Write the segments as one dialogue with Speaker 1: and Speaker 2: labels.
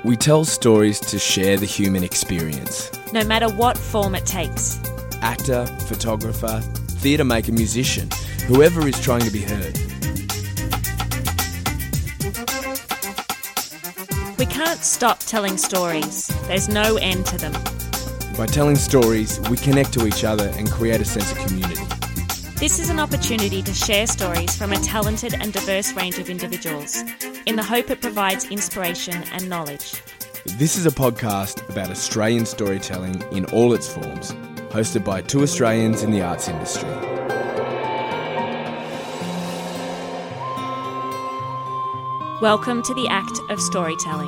Speaker 1: We tell stories to share the human experience.
Speaker 2: No matter what form it takes.
Speaker 1: Actor, photographer, theatre maker, musician, whoever is trying to be heard.
Speaker 2: We can't stop telling stories. There's no end to them.
Speaker 1: By telling stories, we connect to each other and create a sense of community.
Speaker 2: This is an opportunity to share stories from a talented and diverse range of individuals, in the hope it provides inspiration and knowledge.
Speaker 1: This is a podcast about Australian storytelling in all its forms, hosted by two Australians in the arts industry.
Speaker 2: Welcome to the act of storytelling.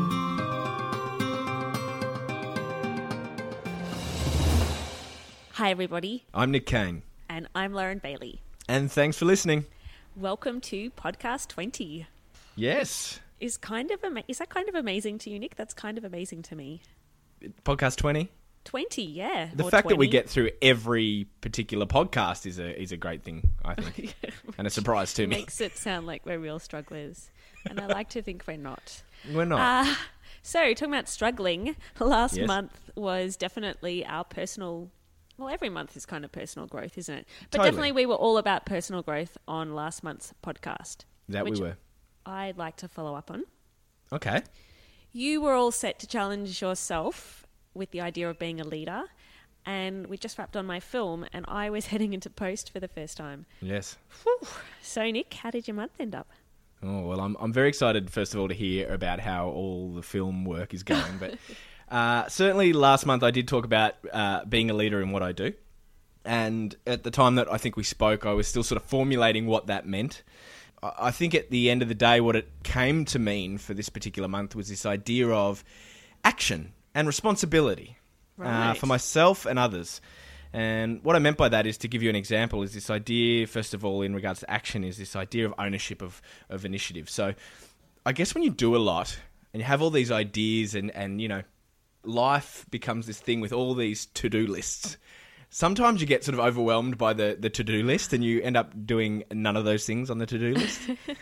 Speaker 2: Hi everybody,
Speaker 1: I'm Nick Kane.
Speaker 2: and I'm Lauren Bailey.
Speaker 1: And thanks for listening.
Speaker 2: Welcome to Podcast 20.
Speaker 1: Yes.
Speaker 2: Is that kind of amazing to you, Nick? That's kind of amazing to me.
Speaker 1: Podcast 20.
Speaker 2: 20, yeah.
Speaker 1: The
Speaker 2: or
Speaker 1: fact that we
Speaker 2: 20.
Speaker 1: get through every particular podcast is a great thing, I think. And a surprise to me.
Speaker 2: Makes it sound like we're real strugglers. And I like to think we're not.
Speaker 1: We're not.
Speaker 2: So, talking about struggling, last
Speaker 1: Yes.
Speaker 2: month was definitely our personal... Well, every month is kind of personal growth, isn't it? But
Speaker 1: Totally.
Speaker 2: definitely we were all about personal growth on last month's podcast.
Speaker 1: That we
Speaker 2: which
Speaker 1: were.
Speaker 2: I'd like to follow up on.
Speaker 1: Okay.
Speaker 2: You were all set to challenge yourself with the idea of being a leader, and we just wrapped on my film, and I was heading into post for the first time.
Speaker 1: Yes.
Speaker 2: Whew. So, Nick, how did your month end up?
Speaker 1: Oh, well, I'm very excited, first of all, to hear about how all the film work is going. But certainly last month I did talk about being a leader in what I do. And at the time that I think we spoke, I was still sort of formulating what that meant. I think at the end of the day, what it came to mean for this particular month was this idea of action and responsibility
Speaker 2: Right.
Speaker 1: for myself and others. And what I meant by that is, to give you an example, is this idea, first of all, in regards to action, is this idea of ownership of initiative. So I guess when you do a lot and you have all these ideas and you know, life becomes this thing with all these to-do lists. Sometimes you get sort of overwhelmed by the to-do list and you end up doing none of those things on the to-do list.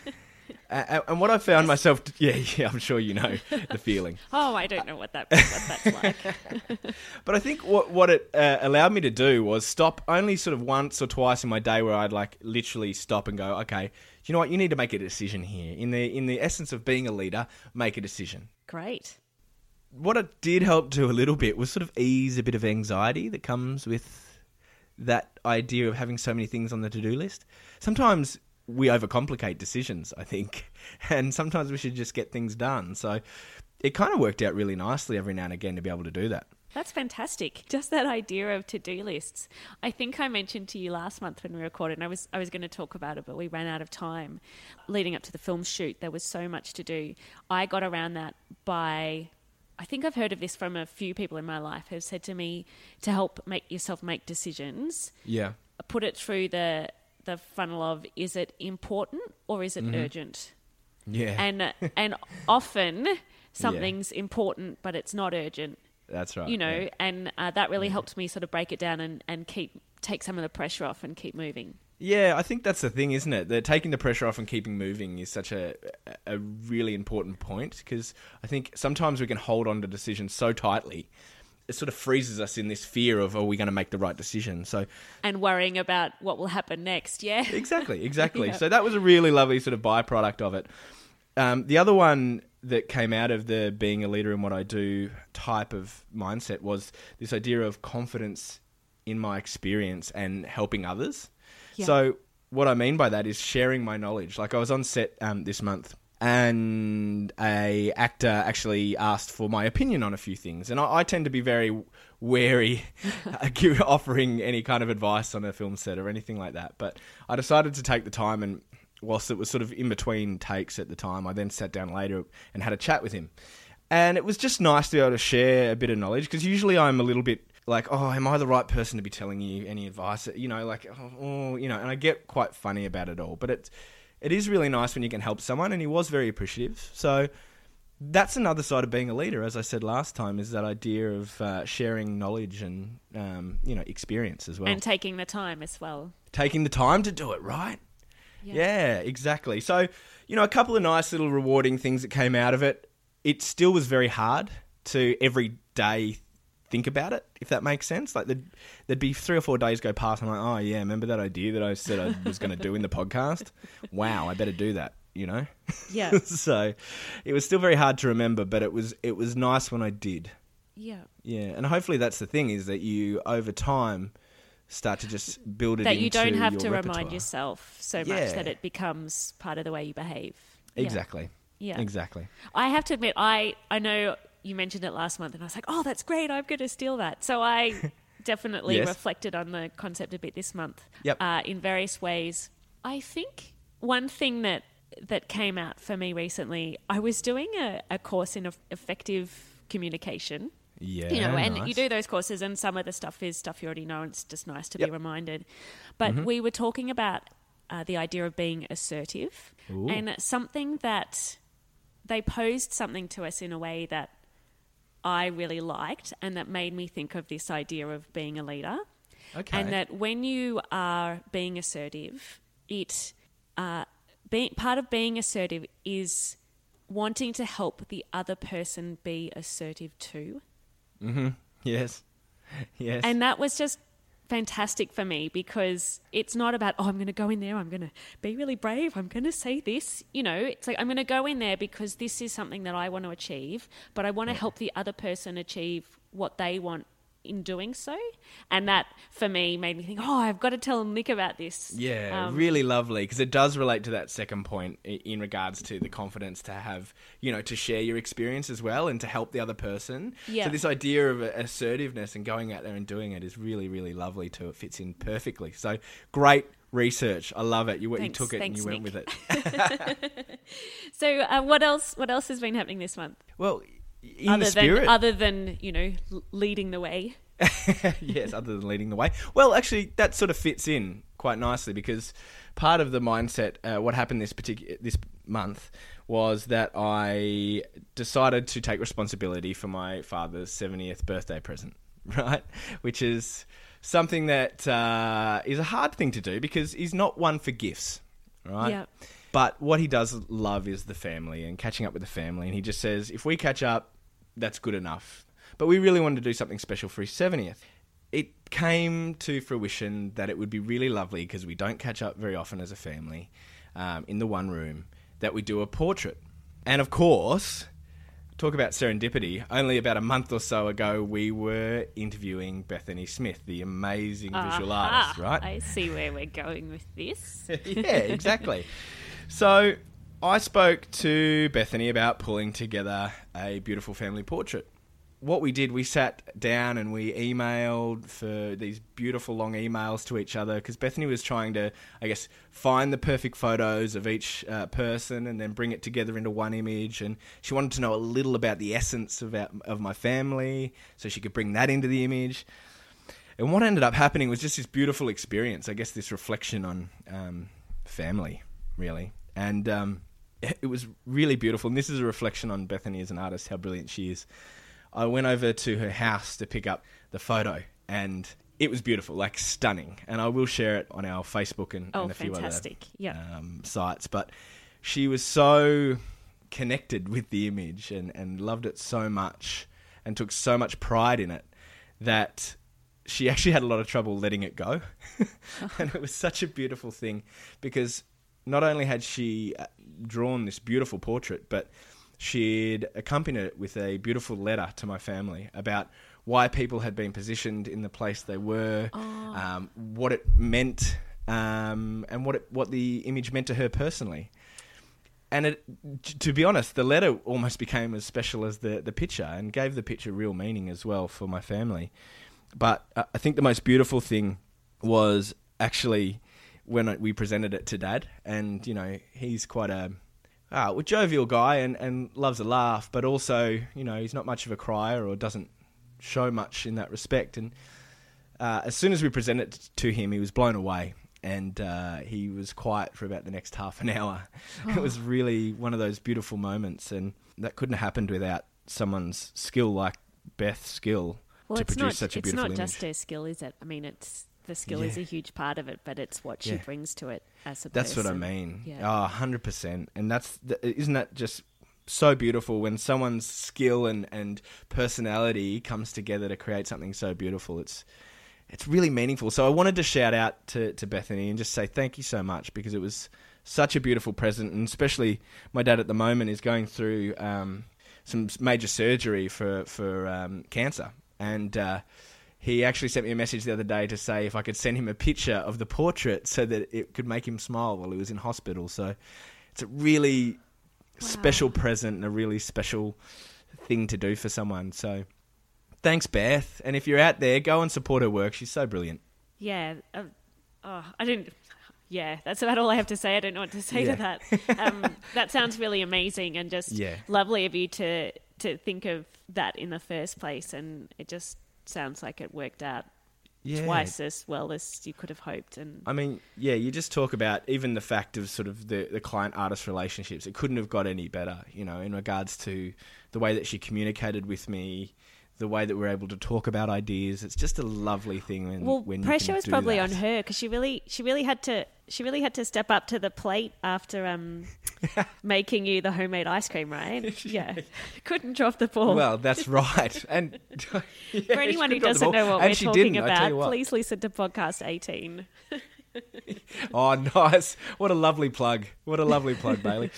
Speaker 1: And what I found myself... Yeah, I'm sure you know the feeling.
Speaker 2: Oh, I don't know what that's like.
Speaker 1: But I think what it allowed me to do was stop only sort of once or twice in my day where I'd like literally stop and go, okay, you know what, you need to make a decision here. In the essence of being a leader, make a decision.
Speaker 2: Great.
Speaker 1: What it did help do a little bit was sort of ease a bit of anxiety that comes with that idea of having so many things on the to-do list. Sometimes we overcomplicate decisions, I think, and sometimes we should just get things done. So it kind of worked out really nicely every now and again to be able to do that.
Speaker 2: That's fantastic. Just that idea of to-do lists. I think I mentioned to you last month when we recorded, and I was going to talk about it, but we ran out of time. Leading up to the film shoot, there was so much to do. I got around that by... I think I've heard of this from a few people in my life who have said to me, to help make yourself make decisions,
Speaker 1: Yeah.
Speaker 2: put it through the funnel of, is it important or is it urgent?
Speaker 1: Yeah.
Speaker 2: And often something's important, but it's not urgent.
Speaker 1: That's right.
Speaker 2: You know,
Speaker 1: yeah.
Speaker 2: and that really helped me sort of break it down and take some of the pressure off and keep moving.
Speaker 1: Yeah, I think that's the thing, isn't it? That taking the pressure off and keeping moving is such a really important point, because I think sometimes we can hold on to decisions so tightly, it sort of freezes us in this fear of, are we going to make the right decision? So,
Speaker 2: And worrying about what will happen next, yeah?
Speaker 1: Exactly.
Speaker 2: Yeah.
Speaker 1: So that was a really lovely sort of byproduct of it. The other one that came out of the being a leader in what I do type of mindset was this idea of confidence in my experience and helping others.
Speaker 2: Yeah.
Speaker 1: So what I mean by that is sharing my knowledge. Like I was on set this month and a actor actually asked for my opinion on a few things. And I tend to be very wary offering any kind of advice on a film set or anything like that. But I decided to take the time, and whilst it was sort of in between takes at the time, I then sat down later and had a chat with him. And it was just nice to be able to share a bit of knowledge, because usually I'm a little bit like, oh, am I the right person to be telling you any advice? You know, like, oh, you know, and I get quite funny about it all. But it is really nice when you can help someone, and he was very appreciative. So that's another side of being a leader, as I said last time, is that idea of sharing knowledge and, you know, experience as well.
Speaker 2: And taking the time as well.
Speaker 1: Taking the time to do it, right? Yeah, exactly. So, you know, a couple of nice little rewarding things that came out of it. it still was very hard to every day think about it, if that makes sense. Like there'd be 3 or 4 days go past, and I'm like, oh yeah, remember that idea that I said I was going to do in the podcast? Wow, I better do that, you know?
Speaker 2: Yeah.
Speaker 1: So it was still very hard to remember, but it was nice when I did.
Speaker 2: Yeah.
Speaker 1: Yeah, and hopefully that's the thing, is that you, over time, start to just build it
Speaker 2: that
Speaker 1: into
Speaker 2: you don't have
Speaker 1: your
Speaker 2: to
Speaker 1: repertoire.
Speaker 2: remind yourself so much
Speaker 1: Yeah.
Speaker 2: that it becomes part of the way you behave.
Speaker 1: Exactly.
Speaker 2: Yeah.
Speaker 1: Exactly.
Speaker 2: I have to admit, I know you mentioned it last month, and I was like, oh, that's great, I'm going to steal that. So I definitely
Speaker 1: Yes.
Speaker 2: reflected on the concept a bit this month.
Speaker 1: Yep.
Speaker 2: In various ways. I think one thing that came out for me recently, I was doing a course in effective communication.
Speaker 1: Yeah,
Speaker 2: You know, and
Speaker 1: nice.
Speaker 2: you do those courses, and some of the stuff is stuff you already know, and it's just nice to
Speaker 1: Yep.
Speaker 2: be reminded. But we were talking about the idea of being assertive,
Speaker 1: Ooh.
Speaker 2: and something that they posed something to us in a way that I really liked, and that made me think of this idea of being a leader.
Speaker 1: Okay.
Speaker 2: And that when you are being assertive, part of being assertive is wanting to help the other person be assertive too.
Speaker 1: Yes. Yes.
Speaker 2: And that was just fantastic for me, because it's not about, oh, I'm going to go in there, I'm going to be really brave, I'm going to say this. You know, it's like, I'm going to go in there because this is something that I want to achieve, but I want to help the other person achieve what they want in doing so. And that, for me, made me think, oh, I've got to tell Nick about this.
Speaker 1: Yeah, really lovely, because it does relate to that second point in regards to the confidence to have, you know, to share your experience as well and to help the other person.
Speaker 2: Yeah.
Speaker 1: So this idea of assertiveness and going out there and doing it is really, really lovely too. It fits in perfectly. So great research. I love it. You
Speaker 2: Thanks,
Speaker 1: took it and you went
Speaker 2: Nick.
Speaker 1: with it.
Speaker 2: So what else has been happening this month?
Speaker 1: Well, in the spirit.
Speaker 2: Other than, you know, leading the way.
Speaker 1: Yes, other than leading the way. Well, actually, that sort of fits in quite nicely, because part of the mindset, what happened this month, was that I decided to take responsibility for my father's 70th birthday present, right? Which is something that is a hard thing to do, because he's not one for gifts, right?
Speaker 2: Yeah.
Speaker 1: But what he does love is the family and catching up with the family. And he just says, if we catch up, that's good enough. But we really wanted to do something special for his 70th. It came to fruition that it would be really lovely, because we don't catch up very often as a family, in the one room, that we do a portrait. And of course, talk about serendipity, only about a month or so ago, we were interviewing Bethany Smith, the amazing visual artist, right?
Speaker 2: I see where we're going with this.
Speaker 1: Yeah, exactly. So I spoke to Bethany about pulling together a beautiful family portrait. What we did, we sat down and we emailed for these beautiful long emails to each other, because Bethany was trying to, I guess, find the perfect photos of each person and then bring it together into one image. And she wanted to know a little about the essence of my family, so she could bring that into the image. And what ended up happening was just this beautiful experience, I guess, this reflection on family, really. And it was really beautiful. And this is a reflection on Bethany as an artist, how brilliant she is. I went over to her house to pick up the photo, and it was beautiful, like stunning. And I will share it on our Facebook and a few
Speaker 2: fantastic.
Speaker 1: other sites. But she was so connected with the image and loved it so much and took so much pride in it that she actually had a lot of trouble letting it go. And it was such a beautiful thing, because not only had she drawn this beautiful portrait, but she'd accompanied it with a beautiful letter to my family about why people had been positioned in the place they were, what it meant, and what the image meant to her personally. And to be honest, the letter almost became as special as the picture, and gave the picture real meaning as well for my family. But I think the most beautiful thing was actually when we presented it to Dad, and, you know, he's quite a jovial guy and loves a laugh, but also, you know, he's not much of a crier or doesn't show much in that respect. And as soon as we presented it to him, he was blown away, and he was quiet for about the next half an hour. Oh. It was really one of those beautiful moments, and that couldn't have happened without someone's skill like Beth's skill to produce such a beautiful image.
Speaker 2: It's not just her skill, is it? I mean, the skill is a huge part of it, but it's what she brings to it as a person.
Speaker 1: That's what I mean. Yeah. Oh, 100%. And isn't that just so beautiful when someone's skill and personality comes together to create something so beautiful. It's really meaningful. So I wanted to shout out to Bethany and just say thank you so much, because it was such a beautiful present, and especially my dad at the moment is going through some major surgery for cancer, and he actually sent me a message the other day to say if I could send him a picture of the portrait so that it could make him smile while he was in hospital. So it's a really special present and a really special thing to do for someone. So thanks, Beth. And if you're out there, go and support her work. She's so brilliant.
Speaker 2: Yeah. Yeah, that's about all I have to say. I don't know what to say to that. That sounds really amazing, and just lovely of you to think of that in the first place. And it just sounds like it worked out twice as well as you could have hoped. And
Speaker 1: I mean, you just talk about even the fact of sort of the client-artist relationships. It couldn't have got any better, in regards to the way that she communicated with me, the way that we're able to talk about ideas. It's just a lovely thing when
Speaker 2: pressure was probably
Speaker 1: that.
Speaker 2: on her, because she really had to step up to the plate after making you the homemade ice cream, right? Yeah. Couldn't drop the ball.
Speaker 1: Well, that's right. And
Speaker 2: for anyone who doesn't know what we're talking about, please listen to podcast 18.
Speaker 1: Oh, nice. What a lovely plug. Bailey.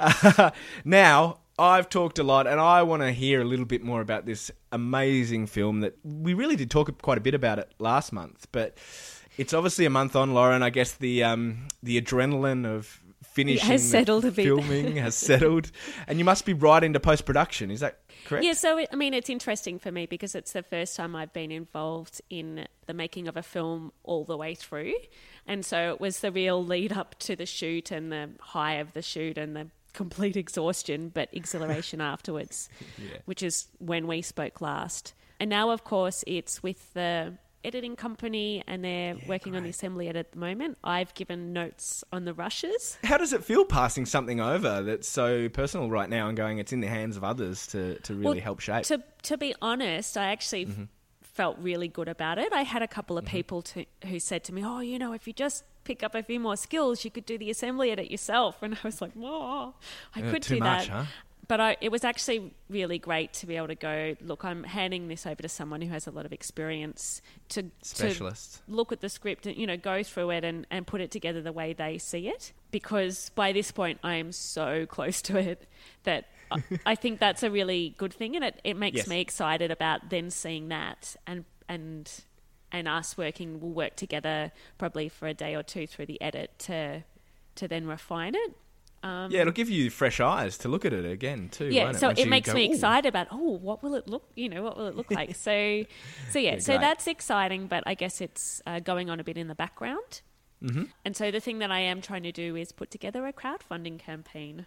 Speaker 1: Now, I've talked a lot, and I want to hear a little bit more about this amazing film that we really did talk quite a bit about it last month, but it's obviously a month on, Lauren. I guess the adrenaline of finishing filming has settled, and you must be right into post-production. Is that correct?
Speaker 2: Yeah, so it's interesting for me because it's the first time I've been involved in the making of a film all the way through, and so it was the real lead up to the shoot and the high of the shoot and the complete exhaustion but exhilaration afterwards, which is when we spoke last. And now, of course, it's with the editing company, and they're working on the assembly edit at the moment. I've given notes on the rushes.
Speaker 1: How does it feel passing something over that's so personal right now and going, it's in the hands of others to really help shape?
Speaker 2: To be honest, I actually felt really good about it. I had a couple of people who said to me, oh, if you just pick up a few more skills, you could do the assembly edit yourself. And I was like, oh, I could do that. Huh? But it was actually really great to be able to go, look, I'm handing this over to someone who has a lot of experience to look at the script and, go through it and put it together the way they see it. Because by this point, I am so close to it that I think that's a really good thing. And it makes me excited about then seeing that and us we'll work together probably for a day or two through the edit to then refine it.
Speaker 1: It'll give you fresh eyes to look at it again too.
Speaker 2: Yeah,
Speaker 1: won't
Speaker 2: so
Speaker 1: it
Speaker 2: makes me excited about what will it look? What will it look like? So that's exciting. But I guess it's going on a bit in the background. Mm-hmm. And so the thing that I am trying to do is put together a crowdfunding campaign.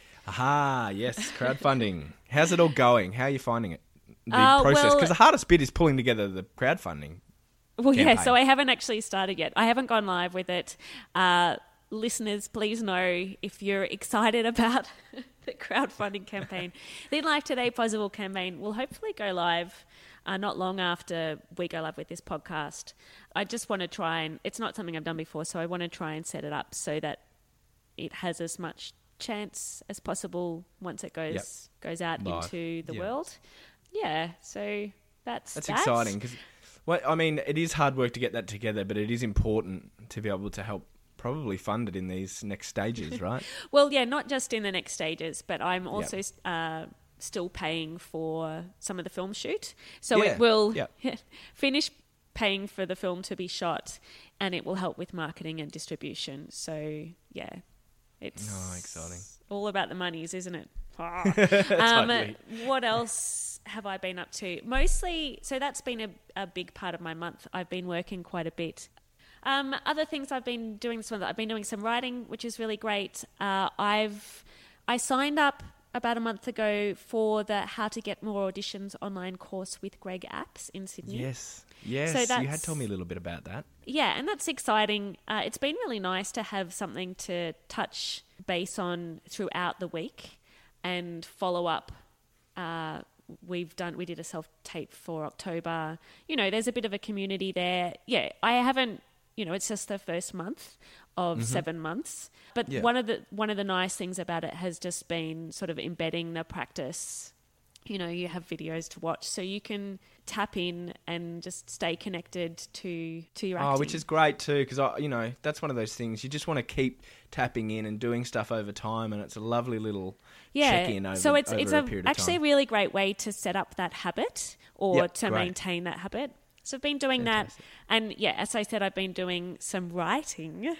Speaker 1: Aha, yes, crowdfunding. How's it all going? How are you finding it? The process, because the hardest bit is pulling together the crowdfunding.
Speaker 2: Well,
Speaker 1: campaign.
Speaker 2: So I haven't actually started yet. I haven't gone live with it. Listeners, please know if you're excited about the crowdfunding campaign. The Life Today Possible campaign will hopefully go live not long after we go live with this podcast. I just want to try it's not something I've done before, so I want to try and set it up so that it has as much chance as possible once it goes out live into the world. Yeah, so that's
Speaker 1: exciting because, it is hard work to get that together, but it is important to be able to help probably fund it in these next stages, right?
Speaker 2: Well, yeah, not just in the next stages, but I'm also still paying for some of the film shoot. So it will finish paying for the film to be shot, and it will help with marketing and distribution. So, it's
Speaker 1: exciting.
Speaker 2: All about the monies, isn't it?
Speaker 1: Totally.
Speaker 2: What else have I been up to? Mostly, so that's been a big part of my month. I've been working quite a bit. Other things I've been doing this month, I've been doing some writing, which is really great. I signed up about a month ago for the How to Get More Auditions online course with Greg Apps in Sydney.
Speaker 1: Yes, so you had told me a little bit about that. Yeah,
Speaker 2: and that's exciting. It's been really nice to have something to touch base on throughout the week and follow up. We did a self-tape for October. There's a bit of a community there. Yeah, I haven't it's just the first month of 7 months. But
Speaker 1: Yeah.
Speaker 2: one of the nice things about it has just been sort of embedding the practice. You have videos to watch, so you can tap in and just stay connected to your acting.
Speaker 1: which is great too, because that's one of those things you just want to keep tapping in and doing stuff over time, and it's a lovely little check-in over,
Speaker 2: so it's
Speaker 1: over
Speaker 2: it's
Speaker 1: a period of
Speaker 2: actually
Speaker 1: time.
Speaker 2: a really great way to set up that habit or
Speaker 1: Yep,
Speaker 2: to
Speaker 1: great.
Speaker 2: maintain that habit. So I've been doing
Speaker 1: Fantastic.
Speaker 2: that, and as I said, I've been doing some writing.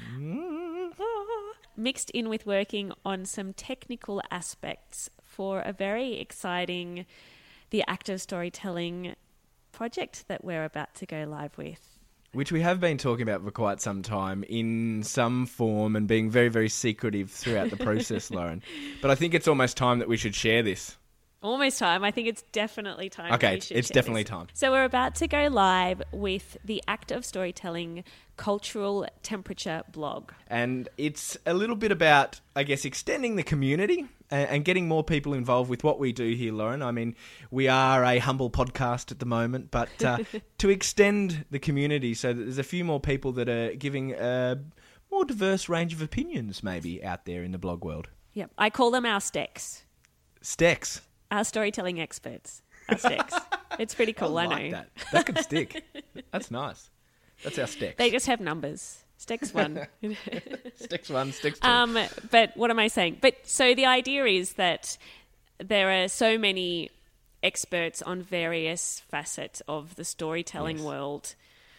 Speaker 2: Mixed in with working on some technical aspects for a very exciting The Act of Storytelling project that we're about to go live with.
Speaker 1: Which we have been talking about for quite some time in some form and being very, very secretive throughout the process, Lauren. But I think it's almost time that we should share this.
Speaker 2: Almost time. I think it's definitely time.
Speaker 1: Okay,
Speaker 2: that we should
Speaker 1: it's
Speaker 2: share
Speaker 1: definitely
Speaker 2: this.
Speaker 1: time.
Speaker 2: So we're about to go live with the Act of Storytelling Cultural Temperature blog.
Speaker 1: And it's a little bit about, I guess, extending the community and getting more people involved with what we do here, Lauren. I mean, we are a humble podcast at the moment, but to extend the community so that there's a few more people that are giving a more diverse range of opinions maybe out there in the blog world.
Speaker 2: Yep. I call them our STECs,
Speaker 1: Stex.
Speaker 2: our storytelling experts. Our STECs. It's pretty cool, I
Speaker 1: like
Speaker 2: know.
Speaker 1: that. That could stick. That's nice. That's our Stex.
Speaker 2: They just have numbers. STECs 1.
Speaker 1: Sticks 1, Sticks 2.
Speaker 2: But what am I saying? So the idea is that there are so many experts on various facets of the storytelling world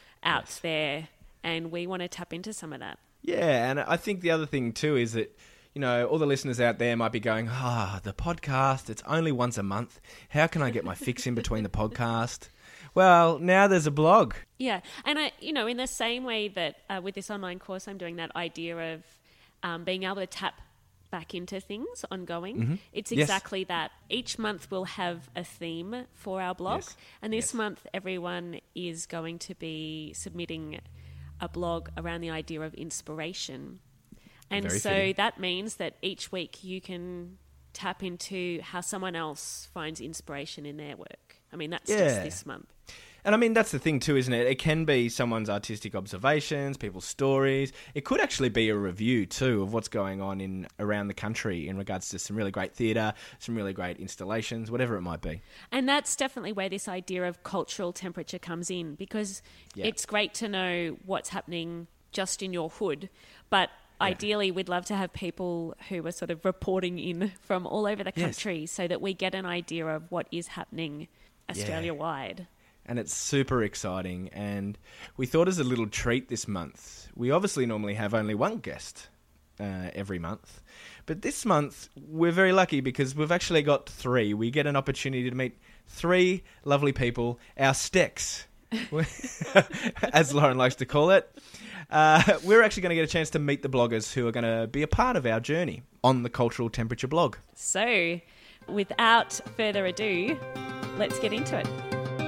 Speaker 2: out there, and we want to tap into some of that.
Speaker 1: Yeah, and I think the other thing too is that, all the listeners out there might be going, the podcast, it's only once a month. How can I get my fix in between the podcast? Well, now there's a blog.
Speaker 2: Yeah, and in the same way that with this online course, I'm doing that idea of being able to tap back into things ongoing.
Speaker 1: Mm-hmm.
Speaker 2: It's exactly that. Each month we'll have a theme for our blog, and this month everyone is going to be submitting a blog around the idea of inspiration. And
Speaker 1: Very
Speaker 2: so
Speaker 1: fitting.
Speaker 2: that means that each week you can tap into how someone else finds inspiration in their work. I mean, that's just this month.
Speaker 1: And I mean, that's the thing too, isn't it? It can be someone's artistic observations, people's stories. It could actually be a review too of what's going on around the country in regards to some really great theatre, some really great installations, whatever it might be.
Speaker 2: And that's definitely where this idea of cultural temperature comes in, because it's great to know what's happening just in your hood, but ideally we'd love to have people who are sort of reporting in from all over the country so that we get an idea of what is happening Australia-wide.
Speaker 1: And it's super exciting. And we thought as a little treat this month, we obviously normally have only one guest every month. But this month, we're very lucky because we've actually got 3. We get an opportunity to meet 3 lovely people, our Stecs, as Lauren likes to call it. We're actually going to get a chance to meet the bloggers who are going to be a part of our journey on the Cultural Temperature blog.
Speaker 2: So, without further ado, let's get into it.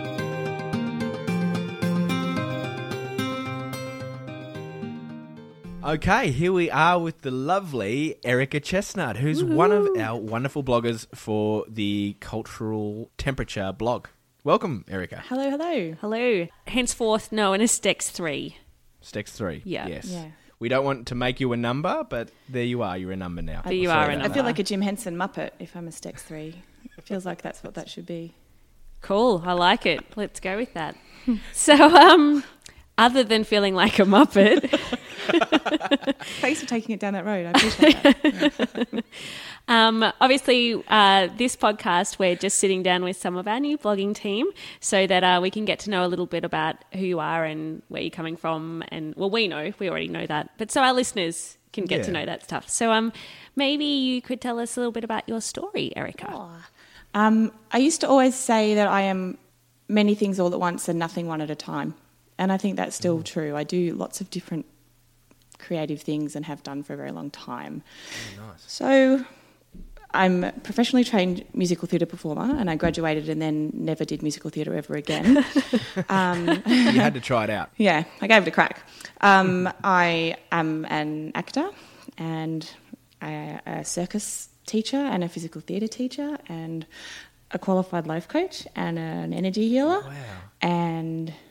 Speaker 1: Okay, here we are with the lovely Erica Chestnut, who's one of our wonderful bloggers for the Cultural Temperature blog. Welcome, Erica.
Speaker 3: Hello, hello.
Speaker 2: Hello. Henceforth known as Stex 3.
Speaker 1: Stex 3.
Speaker 2: Yeah.
Speaker 1: Yes.
Speaker 3: Yeah.
Speaker 1: We don't want to make you a number, but there you are. You're a number now.
Speaker 2: There you
Speaker 1: We'll
Speaker 2: are
Speaker 1: say
Speaker 2: a
Speaker 1: that.
Speaker 3: I
Speaker 2: number.
Speaker 3: feel like a Jim Henson Muppet if I'm a Stex 3. It feels like that's what that should be.
Speaker 2: Cool. I like it. Let's go with that. So, other than feeling like a Muppet...
Speaker 3: Thanks for taking it down that road. I appreciate that.
Speaker 2: Obviously, this podcast, we're just sitting down with some of our new blogging team so that we can get to know a little bit about who you are and where you're coming from. And, well, we already know that. But so our listeners can get to know that stuff. So maybe you could tell us a little bit about your story, Erica.
Speaker 3: I used to always say that I am many things all at once and nothing one at a time. And I think that's still true. I do lots of different creative things and have done for a very long time.
Speaker 1: Oh, nice.
Speaker 3: So I'm a professionally trained musical theatre performer, and I graduated and then never did musical theatre ever again.
Speaker 1: You had to try it out.
Speaker 3: Yeah, I gave it a crack. I am an actor and a circus teacher and a physical theatre teacher and a qualified life coach and an energy healer.
Speaker 1: Wow.
Speaker 3: And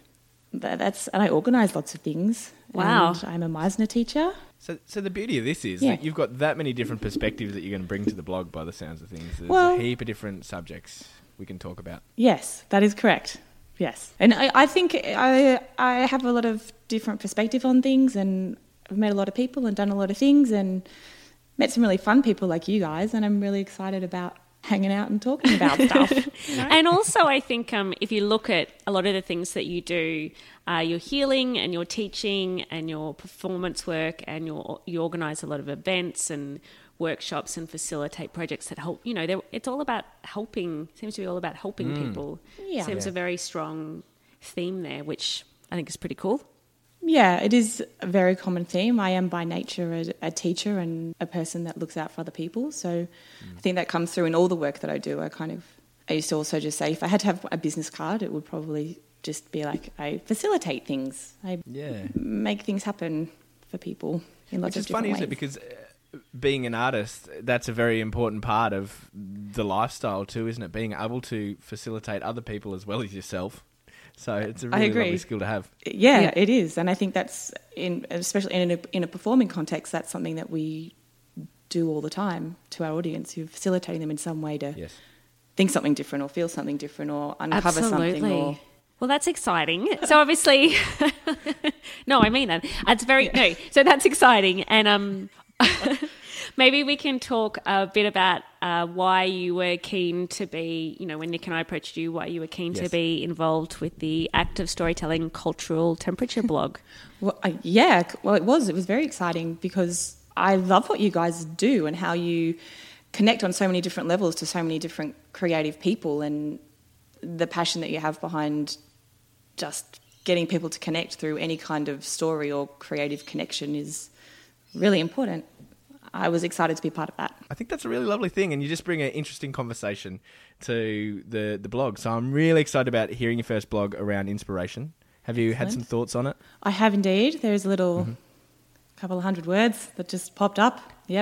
Speaker 3: And I organise lots of things.
Speaker 2: Wow.
Speaker 3: And I'm a Meisner teacher.
Speaker 1: So the beauty of this is
Speaker 3: Yeah.
Speaker 1: that you've got that many different perspectives that you're going to bring to the blog by the sounds of things. There's
Speaker 3: Well-
Speaker 1: a heap of different subjects we can talk about.
Speaker 3: Yes, that is correct. Yes. And I think I have a lot of different perspective on things, and I've met a lot of people and done a lot of things and met some really fun people like you guys, and I'm really excited about hanging out and talking about stuff.
Speaker 2: And also, I think if you look at a lot of the things that you do, your healing and your teaching and your performance work, and you organise a lot of events and workshops and facilitate projects that help. It's all about helping. Seems to be all about helping people.
Speaker 3: Yeah.
Speaker 2: Seems
Speaker 1: Yeah.
Speaker 2: a very strong theme there, which I think is pretty cool.
Speaker 3: Yeah, it is a very common theme. I am by nature a teacher and a person that looks out for other people. So I think that comes through in all the work that I do. I used to also just say if I had to have a business card, it would probably just be like I facilitate things. I
Speaker 1: Yeah.
Speaker 3: make things happen for people in lots
Speaker 1: Which is
Speaker 3: of different
Speaker 1: funny,
Speaker 3: ways.
Speaker 1: isn't it? Because being an artist, that's a very important part of the lifestyle too, isn't it? Being able to facilitate other people as well as yourself. So it's a
Speaker 3: I
Speaker 1: really
Speaker 3: agree.
Speaker 1: lovely skill to have.
Speaker 3: Yeah,
Speaker 2: Yeah.
Speaker 3: it is, and I think that's especially in a performing context, that's something that we do all the time to our audience. You're facilitating them in some way to
Speaker 1: Yes.
Speaker 3: think something different, or feel something different, or uncover something. Or
Speaker 2: Well, that's exciting. So obviously, no, I mean that. That's so that's exciting. And maybe we can talk a bit about why you were keen to be, when Nick and I approached you, why you were keen to
Speaker 1: Yes.
Speaker 2: be involved with the Active Storytelling Cultural Temperature blog.
Speaker 3: Well, it was very exciting because I love what you guys do and how you connect on so many different levels to so many different creative people, and the passion that you have behind just getting people to connect through any kind of story or creative connection is really important. I was excited to be part of that.
Speaker 1: I think that's a really lovely thing, and you just bring an interesting conversation to the blog. So I'm really excited about hearing your first blog around inspiration. Have you had some thoughts on it?
Speaker 3: I have indeed. There's a little couple of hundred words that just popped up. Yep.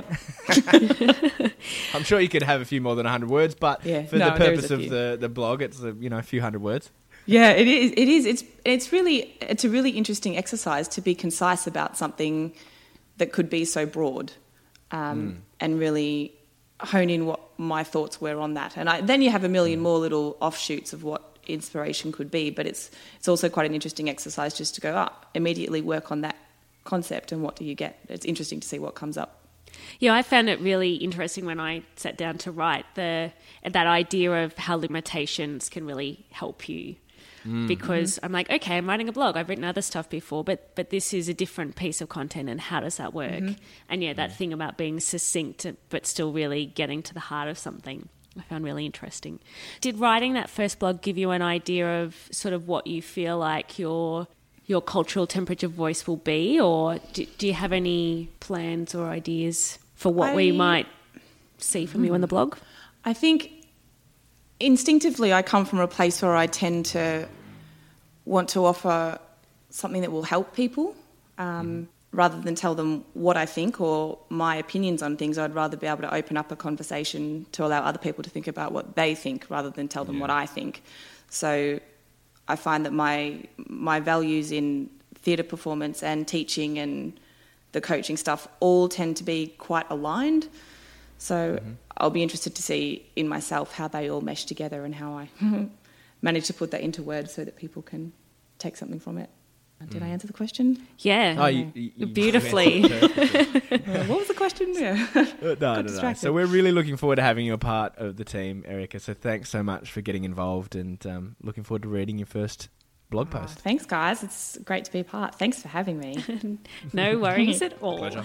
Speaker 1: I'm sure you could have a few more than 100 words, but
Speaker 3: Yeah.
Speaker 1: for
Speaker 3: No,
Speaker 1: the
Speaker 3: there is
Speaker 1: purpose
Speaker 3: a
Speaker 1: of
Speaker 3: few.
Speaker 1: the blog, it's a few hundred words.
Speaker 3: Yeah, it is. It is. It's a really interesting exercise to be concise about something that could be so broad, and really hone in what my thoughts were on that. And then you have a million more little offshoots of what inspiration could be. But it's also quite an interesting exercise just to go up, immediately work on that concept, and what do you get? It's interesting to see what comes up.
Speaker 2: Yeah, I found it really interesting when I sat down to write that idea of how limitations can really help you. Because I'm like, okay, I'm writing a blog. I've written other stuff before, but this is a different piece of content, and how does that work? And yeah, that thing about being succinct but still really getting to the heart of something, I found really interesting. Did writing that first blog give you an idea of sort of what you feel like your cultural temperature voice will be, or do you have any plans or ideas for what we might see from you on the blog?
Speaker 3: I think instinctively I come from a place where I tend to want to offer something that will help people rather than tell them what I think or my opinions on things. I'd rather be able to open up a conversation to allow other people to think about what they think rather than tell them what I think. So I find that my values in theatre performance and teaching and the coaching stuff all tend to be quite aligned. So I'll be interested to see in myself how they all mesh together and how I manage to put that into words so that people can take something from it. Did I answer the question?
Speaker 2: Yeah,
Speaker 1: Oh, you
Speaker 2: beautifully.
Speaker 3: What was the question? Yeah.
Speaker 1: No.
Speaker 3: distracted.
Speaker 1: So we're really looking forward to having you a part of the team, Erica. So thanks so much for getting involved, and looking forward to reading your first blog post.
Speaker 3: Thanks, guys. It's great to be a part. Thanks for having me.
Speaker 2: No worries at all.
Speaker 1: Pleasure.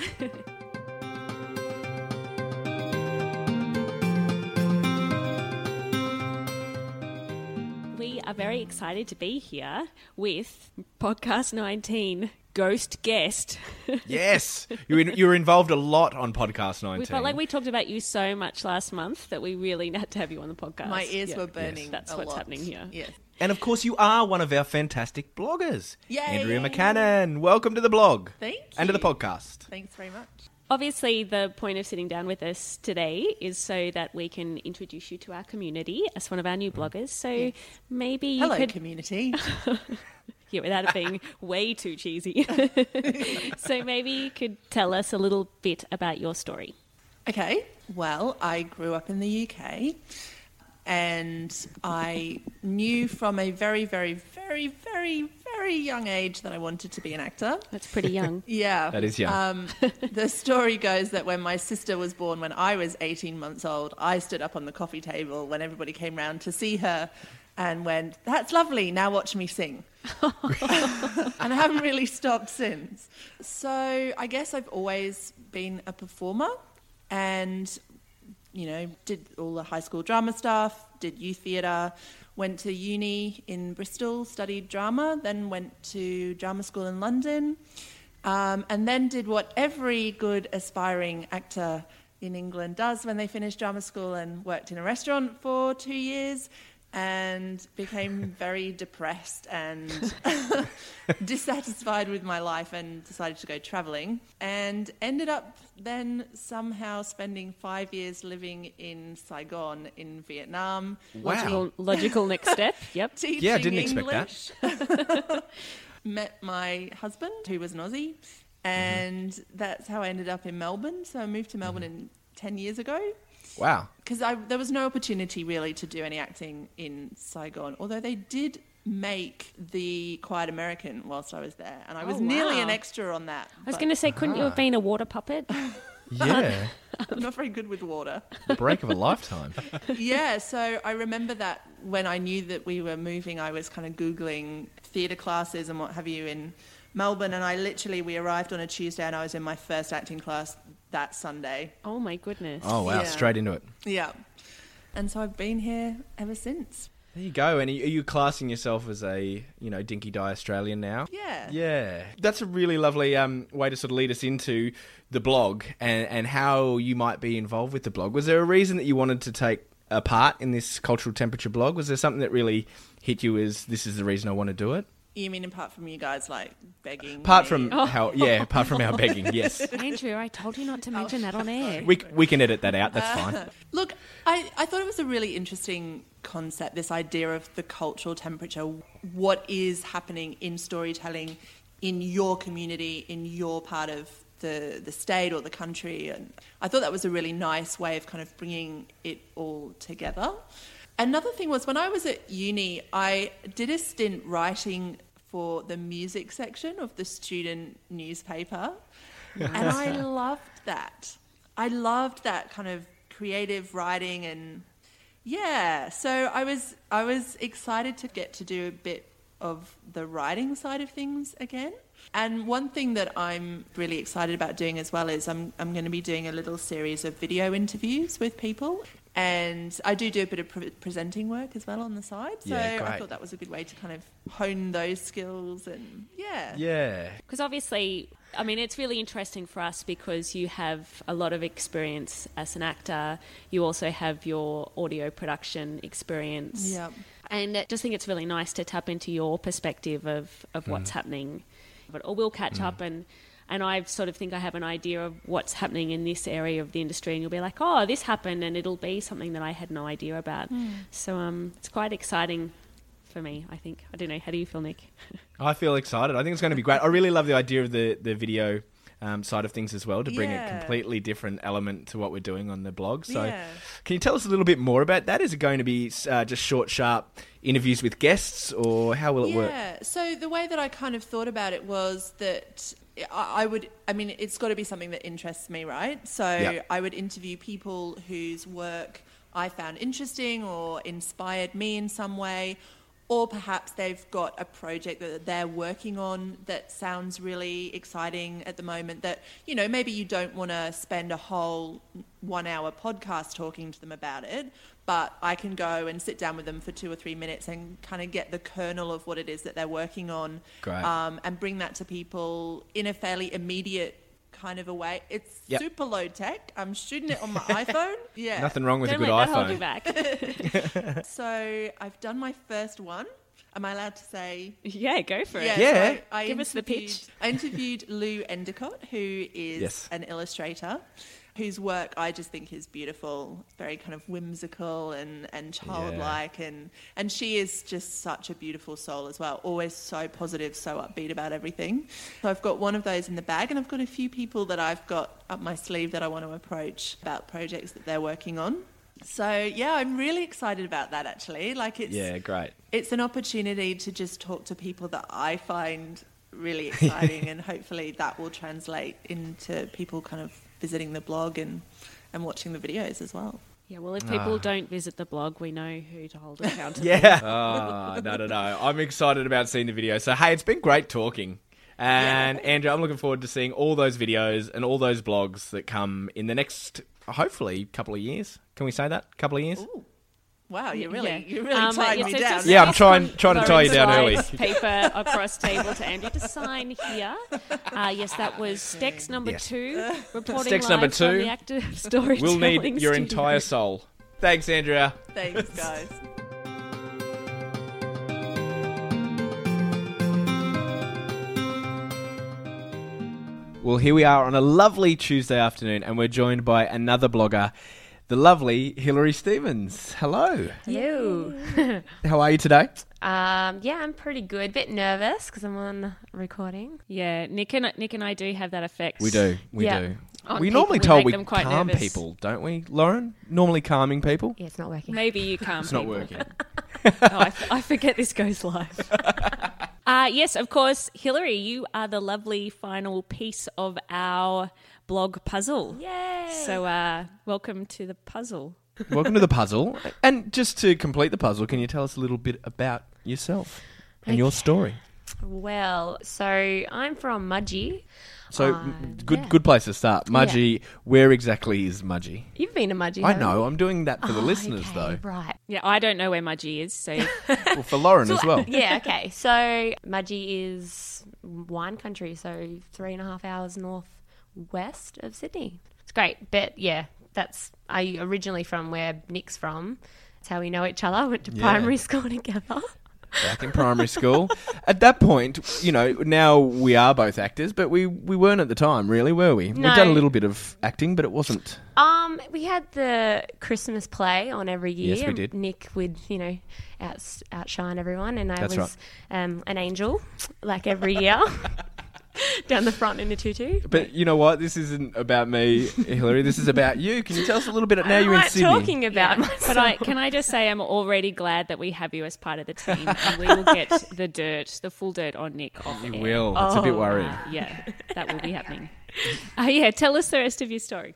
Speaker 2: We are very excited to be here with Podcast 19 Ghost Guest.
Speaker 1: Yes, you were involved a lot on Podcast 19.
Speaker 2: We felt like we talked about you so much last month that we really had to have you on the podcast.
Speaker 4: My ears were burning.
Speaker 2: That's
Speaker 4: a
Speaker 2: what's
Speaker 4: lot.
Speaker 2: happening here.
Speaker 4: Yes.
Speaker 1: And of course, you are one of our fantastic bloggers.
Speaker 4: Yay.
Speaker 1: Andrea McCannon, welcome to the blog.
Speaker 4: Thank you.
Speaker 1: And to the podcast.
Speaker 4: Thanks very much.
Speaker 2: Obviously, the point of sitting down with us today is so that we can introduce you to our community as one of our new bloggers. So maybe you
Speaker 4: Hello,
Speaker 2: could...
Speaker 4: community.
Speaker 2: Yeah, without it being way too cheesy. So maybe you could tell us a little bit about your story.
Speaker 4: Okay, well, I grew up in the UK and I knew from a very, very, very, very, very young age that I wanted to be an actor.
Speaker 2: That's pretty young.
Speaker 4: Yeah.
Speaker 1: That is young.
Speaker 4: The story goes that when my sister was born, when I was 18 months old, I stood up on the coffee table when everybody came round to see her and went, "That's lovely, now watch me sing." And I haven't really stopped since. So I guess I've always been a performer and, you know, did all the high school drama stuff, did youth theatre, went to uni in Bristol, studied drama, then went to drama school in London, and then did what every good aspiring actor in England does when they finish drama school, and worked in a restaurant for 2 years and became very depressed and dissatisfied with my life and decided to go travelling, and ended up then somehow spending 5 years living in Saigon in Vietnam.
Speaker 1: Wow.
Speaker 2: Logical next step. Yep.
Speaker 4: Teaching
Speaker 1: Yeah, I didn't expect
Speaker 4: that. Met my husband, who was an Aussie, and that's how I ended up in Melbourne. So I moved to Melbourne 10 years ago.
Speaker 1: Wow.
Speaker 4: Because there was no opportunity really to do any acting in Saigon, although they did make The Quiet American whilst I was there, and I was nearly an extra on that.
Speaker 2: I was going to say, couldn't you have been a water puppet?
Speaker 1: Yeah.
Speaker 4: I'm not very good with water.
Speaker 1: Break of a lifetime.
Speaker 4: Yeah, so I remember that when I knew that we were moving, I was kind of Googling theatre classes and what have you in Melbourne, and we arrived on a Tuesday and I was in my first acting class that Sunday.
Speaker 2: Oh my goodness.
Speaker 1: Oh, wow.
Speaker 4: Yeah.
Speaker 1: Straight into it.
Speaker 4: Yeah. And so I've been here ever since.
Speaker 1: There you go. And are you classing yourself as a, dinky die Australian now?
Speaker 4: Yeah.
Speaker 1: Yeah. That's a really lovely way to sort of lead us into the blog and how you might be involved with the blog. Was there a reason that you wanted to take a part in this Cultural Temperature blog? Was there something that really hit you as this is the reason I want to do it?
Speaker 4: You mean apart from you guys begging?
Speaker 1: Apart
Speaker 4: me?
Speaker 1: from apart from our begging, yes.
Speaker 2: Andrew, I told you not to mention that on air.
Speaker 1: We can edit that out, that's fine.
Speaker 4: Look, I thought it was a really interesting concept, this idea of the cultural temperature. What is happening in storytelling in your community, in your part of the state or the country? And I thought that was a really nice way of kind of bringing it all together. Another thing was when I was at uni, I did a stint writing for the music section of the student newspaper. And I loved that. I loved that kind of creative writing, and so I was excited to get to do a bit of the writing side of things again. And one thing that I'm really excited about doing as well is I'm going to be doing a little series of video interviews with people. And I do a bit of presenting work as well on the side. So I thought that was a good way to kind of hone those skills and
Speaker 1: Yeah.
Speaker 2: Because obviously, I mean, it's really interesting for us because you have a lot of experience as an actor. You also have your audio production experience.
Speaker 4: Yeah.
Speaker 2: And I just think it's really nice to tap into your perspective of what's happening. Or we'll catch up and I sort of think I have an idea of what's happening in this area of the industry, and you'll be like, oh, this happened, and it'll be something that I had no idea about. So it's quite exciting for me, I think. I don't know. How do you feel, Nick?
Speaker 1: I feel excited. I think it's going to be great. I really love the idea of the video side of things as well, to bring a completely different element to what we're doing on the blog. So can you tell us a little bit more about that? Is it going to be just short, sharp interviews with guests, or how will it work?
Speaker 4: Yeah, so the way that I kind of thought about it was that it's got to be something that interests me, right? So I would interview people whose work I found interesting or inspired me in some way, or perhaps they've got a project that they're working on that sounds really exciting at the moment that, maybe you don't want to spend a whole 1 hour podcast talking to them about it, but I can go and sit down with them for 2 or 3 minutes and kind of get the kernel of what it is that they're working on.
Speaker 1: Great.
Speaker 4: And bring that to people in a fairly immediate kind of a way. It's super low tech. I'm shooting it on my iPhone. Yeah.
Speaker 1: Nothing wrong with
Speaker 2: Don't
Speaker 1: a good
Speaker 2: let that
Speaker 1: iPhone.
Speaker 2: hold you back.
Speaker 4: So I've done my first one. Am I allowed to say?
Speaker 2: Yeah, go for it.
Speaker 1: Yeah.
Speaker 4: So I
Speaker 2: Give us the pitch.
Speaker 4: I interviewed Lou Endicott, who is
Speaker 1: Yes.
Speaker 4: an illustrator. whose work I just think is beautiful, very kind of whimsical and childlike, and she is just such a beautiful soul as well, always so positive, so upbeat about everything. So I've got one of those in the bag, and I've got a few people that I've got up my sleeve that I want to approach about projects that they're working on. So yeah, I'm really excited about that actually. Like
Speaker 1: great.
Speaker 4: It's an opportunity to just talk to people that I find really exciting, and hopefully that will translate into people kind of visiting the blog and watching the videos as well.
Speaker 2: Yeah, well, if people don't visit the blog, we know who to hold accountable.
Speaker 1: No. I'm excited about seeing the video. So, hey, it's been great talking. And, Andrea, I'm looking forward to seeing all those videos and all those blogs that come in the next, hopefully, couple of years. Can we say that? Couple of years?
Speaker 4: Ooh. Wow, you're really
Speaker 2: Yeah.
Speaker 4: tying me down.
Speaker 1: Yeah, I'm trying to tie you down early.
Speaker 2: Paper across table to Andrew to sign here. Yes, that was Stex number 2. Reporting
Speaker 1: Stex
Speaker 2: live
Speaker 1: number
Speaker 2: from
Speaker 1: 2.
Speaker 2: the Active Storytelling
Speaker 1: We'll need your
Speaker 2: studio.
Speaker 1: entire soul. Thanks, Andrea.
Speaker 4: Thanks, guys.
Speaker 1: Well, here we are on a lovely Tuesday afternoon, and we're joined by another blogger, the lovely Hilary Stevens. Hello.
Speaker 5: Hello.
Speaker 1: How are you today?
Speaker 5: Yeah, I'm pretty good. Bit nervous because I'm on recording.
Speaker 2: Yeah, Nick and I do have that effect.
Speaker 1: We do.
Speaker 5: Yeah. On
Speaker 1: We
Speaker 5: people,
Speaker 1: normally
Speaker 2: we
Speaker 1: told
Speaker 2: make
Speaker 1: we
Speaker 2: them quite
Speaker 1: calm
Speaker 2: nervous.
Speaker 1: people, don't we, Lauren? Normally calming people?
Speaker 5: Yeah, it's not working.
Speaker 2: Maybe you can't.
Speaker 1: It's not working.
Speaker 2: I forget this goes live. Yes, of course, Hilary, you are the lovely final piece of our blog puzzle.
Speaker 5: Yay!
Speaker 2: So welcome to the puzzle.
Speaker 1: Welcome to the puzzle. And just to complete the puzzle, can you tell us a little bit about yourself and your story?
Speaker 5: Well, so I'm from Mudgee.
Speaker 1: So,
Speaker 5: yeah.
Speaker 1: good place to start. Mudgee, where exactly is Mudgee?
Speaker 5: You've been to Mudgee,
Speaker 1: I
Speaker 5: haven't
Speaker 1: know,
Speaker 5: you?
Speaker 1: I'm doing that for the listeners,
Speaker 5: Okay,
Speaker 1: though.
Speaker 5: Right.
Speaker 2: Yeah, I don't know where Mudgee is, so
Speaker 1: Well, for Lauren as well.
Speaker 5: Yeah, okay. So Mudgee is wine country, so 3.5 hours northwest of Sydney. It's great. But yeah, I originally from where Nick's from. That's how we know each other. Went to primary school together.
Speaker 1: Back in primary school. At that point, now we are both actors, but we weren't at the time, really, were we?
Speaker 5: No.
Speaker 1: We've done a little bit of acting, but it wasn't.
Speaker 5: We had the Christmas play on every year.
Speaker 1: Yes, we did.
Speaker 5: Nick would, outshine everyone, and I
Speaker 1: That's
Speaker 5: was an angel, like every year, down the front in a tutu.
Speaker 1: But you know what? This isn't about me, Hilary. This is about you. Can you tell us a little bit? Now you're in
Speaker 5: I'm
Speaker 1: Sydney.
Speaker 5: talking about myself.
Speaker 2: But can I just say I'm already glad that we have you as part of the team, and we will get the full dirt on Nick off
Speaker 1: You
Speaker 2: air.
Speaker 1: will. It's a bit worrying.
Speaker 2: Yeah, that will be happening. Tell us the rest of your story.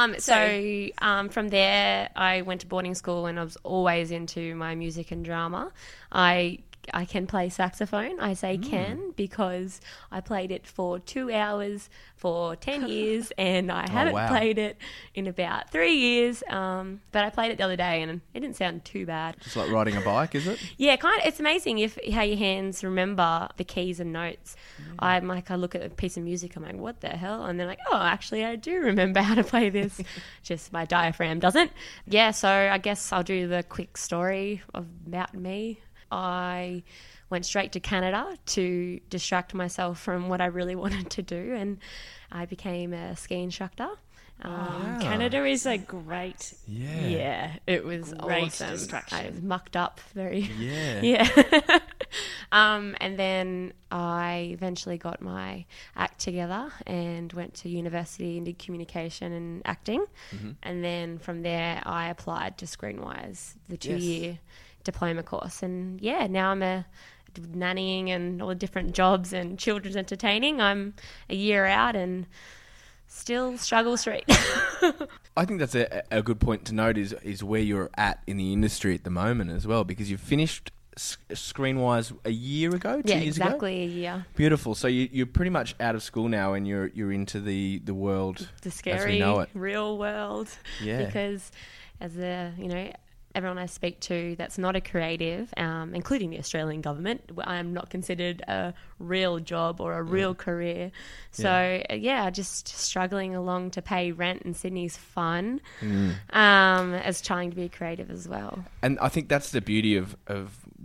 Speaker 5: From there, I went to boarding school, and I was always into my music and drama. I can play saxophone. I say can because I played it for 2 hours for 10 years, and I haven't played it in about 3 years. But I played it the other day, and it didn't sound too bad.
Speaker 1: Just like riding a bike, is it?
Speaker 5: Yeah, kind of. It's amazing how your hands remember the keys and notes. I look at a piece of music, I'm like, what the hell? And then actually, I do remember how to play this. Just my diaphragm doesn't. Yeah, so I guess I'll do the quick story about me. I went straight to Canada to distract myself from what I really wanted to do, and I became a ski instructor.
Speaker 2: Canada is a great...
Speaker 5: Yeah, it was
Speaker 2: Great
Speaker 5: awesome.
Speaker 2: distraction.
Speaker 5: I was mucked up very...
Speaker 1: Yeah.
Speaker 5: Yeah. And then I eventually got my act together and went to university and did communication and acting. Mm-hmm. And then from there, I applied to Screenwise, the 2-year diploma course. And yeah, now I'm nannying and all the different jobs and children's entertaining. I'm a year out and still struggle street.
Speaker 1: I think that's a good point to note is where you're at in the industry at the moment as well, because you finished Screenwise a year ago, 2 years ago?
Speaker 5: Yeah, exactly a year.
Speaker 1: Beautiful. So you're pretty much out of school now, and you're into the world
Speaker 5: The scary
Speaker 1: as we know it.
Speaker 5: real world.
Speaker 1: Yeah.
Speaker 5: Because as everyone I speak to that's not a creative, including the Australian government, I'm not considered a real job or a real career. So just struggling along to pay rent in Sydney's fun, as trying to be creative as well.
Speaker 1: And I think that's the beauty of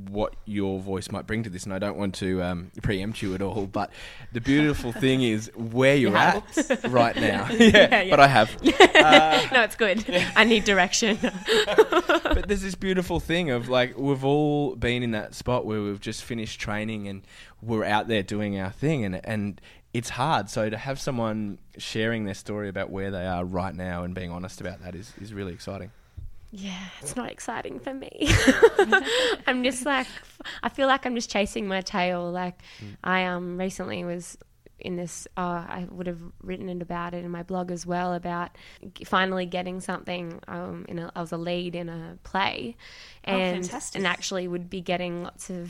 Speaker 1: what your voice might bring to this, and I don't want to preempt you at all, but the beautiful thing is where you're at right now. Yeah, but I have.
Speaker 5: No, it's good. I need direction.
Speaker 1: But there's this beautiful thing of, like, we've all been in that spot where we've just finished training and we're out there doing our thing, and it's hard. So to have someone sharing their story about where they are right now and being honest about that is really exciting.
Speaker 5: Yeah, it's not exciting for me. I'm just like, I feel like I'm just chasing my tail. Like, I recently was in this, I would have written about it in my blog as well, about finally getting something. I was a lead in a play, and actually would be getting lots of,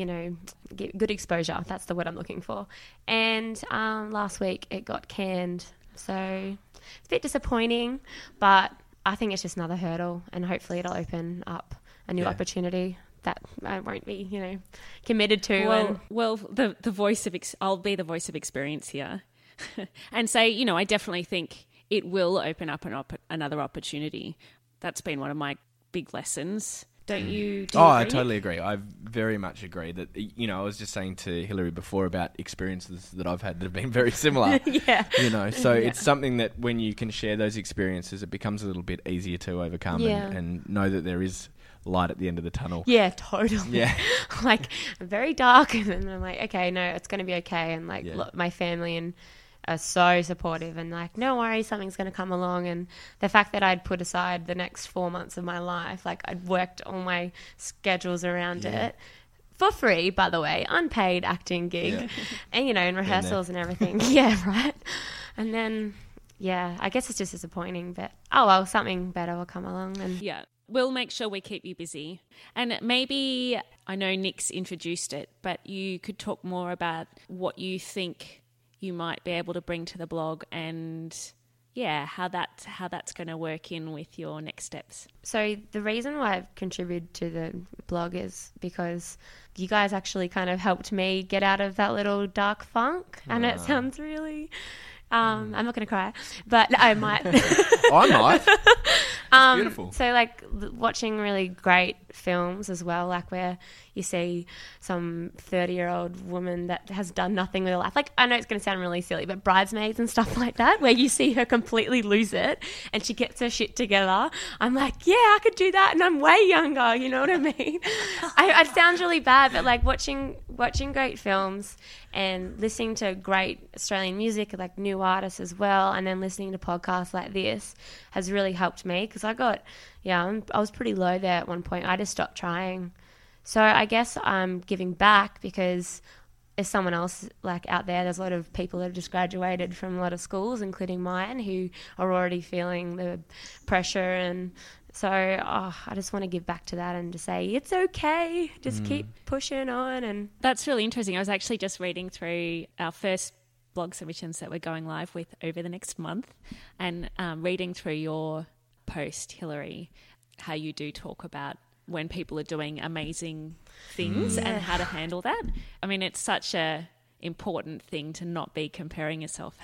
Speaker 5: good exposure. That's the word I'm looking for. And last week it got canned, so it's a bit disappointing, but I think it's just another hurdle, and hopefully it'll open up a new opportunity that I won't be, committed to.
Speaker 2: Well, the voice of I'll be the voice of experience here, and say, I definitely think it will open up another opportunity. That's been one of my big lessons. Don't you?
Speaker 1: I totally agree. I very much agree that, I was just saying to Hillary before about experiences that I've had that have been very similar. So it's something that when you can share those experiences, it becomes a little bit easier to overcome and know that there is light at the end of the tunnel.
Speaker 5: Yeah, totally.
Speaker 1: Yeah.
Speaker 5: Like, very dark, and then I'm like, okay, no, it's going to be okay. And look, my family and are so supportive and like, no worries, something's going to come along. And the fact that I'd put aside the next 4 months of my life, like, I'd worked all my schedules around it for free, by the way, unpaid acting gig, and in rehearsals and everything. Yeah, right. And then I guess it's just disappointing, but oh well, something better will come along. And
Speaker 2: we'll make sure we keep you busy. And maybe, I know Nick's introduced it, but you could talk more about what you think you might be able to bring to the blog, and how that's going to work in with your next steps.
Speaker 5: So the reason why I've contributed to the blog is because you guys actually kind of helped me get out of that little dark funk, and it sounds really I'm not going to cry, but I might.
Speaker 1: I might. It's beautiful.
Speaker 5: So, like, watching really great films as well, like where you see some 30-year-old woman that has done nothing with her life. Like, I know it's going to sound really silly, but Bridesmaids and stuff like that, where you see her completely lose it and she gets her shit together. I'm like, yeah, I could do that, and I'm way younger. You know what I mean? It sounds really bad, but like watching great films and listening to great Australian music, like new artists as well, and then listening to podcasts like this has really helped me, because I was pretty low there at one point. I just stopped trying. So I guess I'm giving back, because there's someone else like out there's a lot of people that have just graduated from a lot of schools, including mine, who are already feeling the pressure. And so I just want to give back to that and to say it's okay, just keep pushing on. And
Speaker 2: that's really interesting. I was actually just reading through our first blog submissions that we're going live with over the next month, and reading through your post, Hillary, how you do talk about when people are doing amazing things and how to handle that. I mean, it's such a important thing to not be comparing yourself.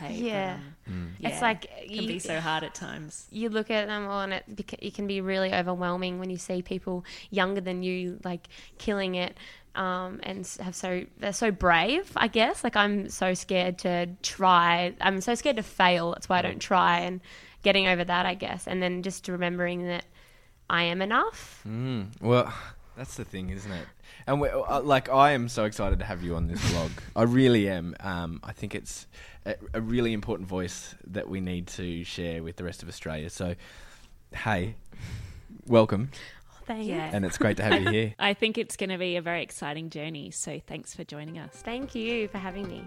Speaker 2: It's like
Speaker 5: it
Speaker 2: can be so hard at times.
Speaker 5: You look at them all, and it can be really overwhelming when you see people younger than you like killing it, and they're so brave. I guess, like, I'm so scared to try. I'm so scared to fail. That's why I don't try. And getting over that, I guess, and then just remembering that I am enough.
Speaker 1: Well, that's the thing, isn't it? And I am so excited to have you on this blog. I really am. I think it's a really important voice that we need to share with the rest of Australia. So, hey, welcome.
Speaker 5: Thanks.
Speaker 1: And it's great to have you here.
Speaker 2: I think it's going to be a very exciting journey. So thanks for joining us.
Speaker 5: Thank you for having me.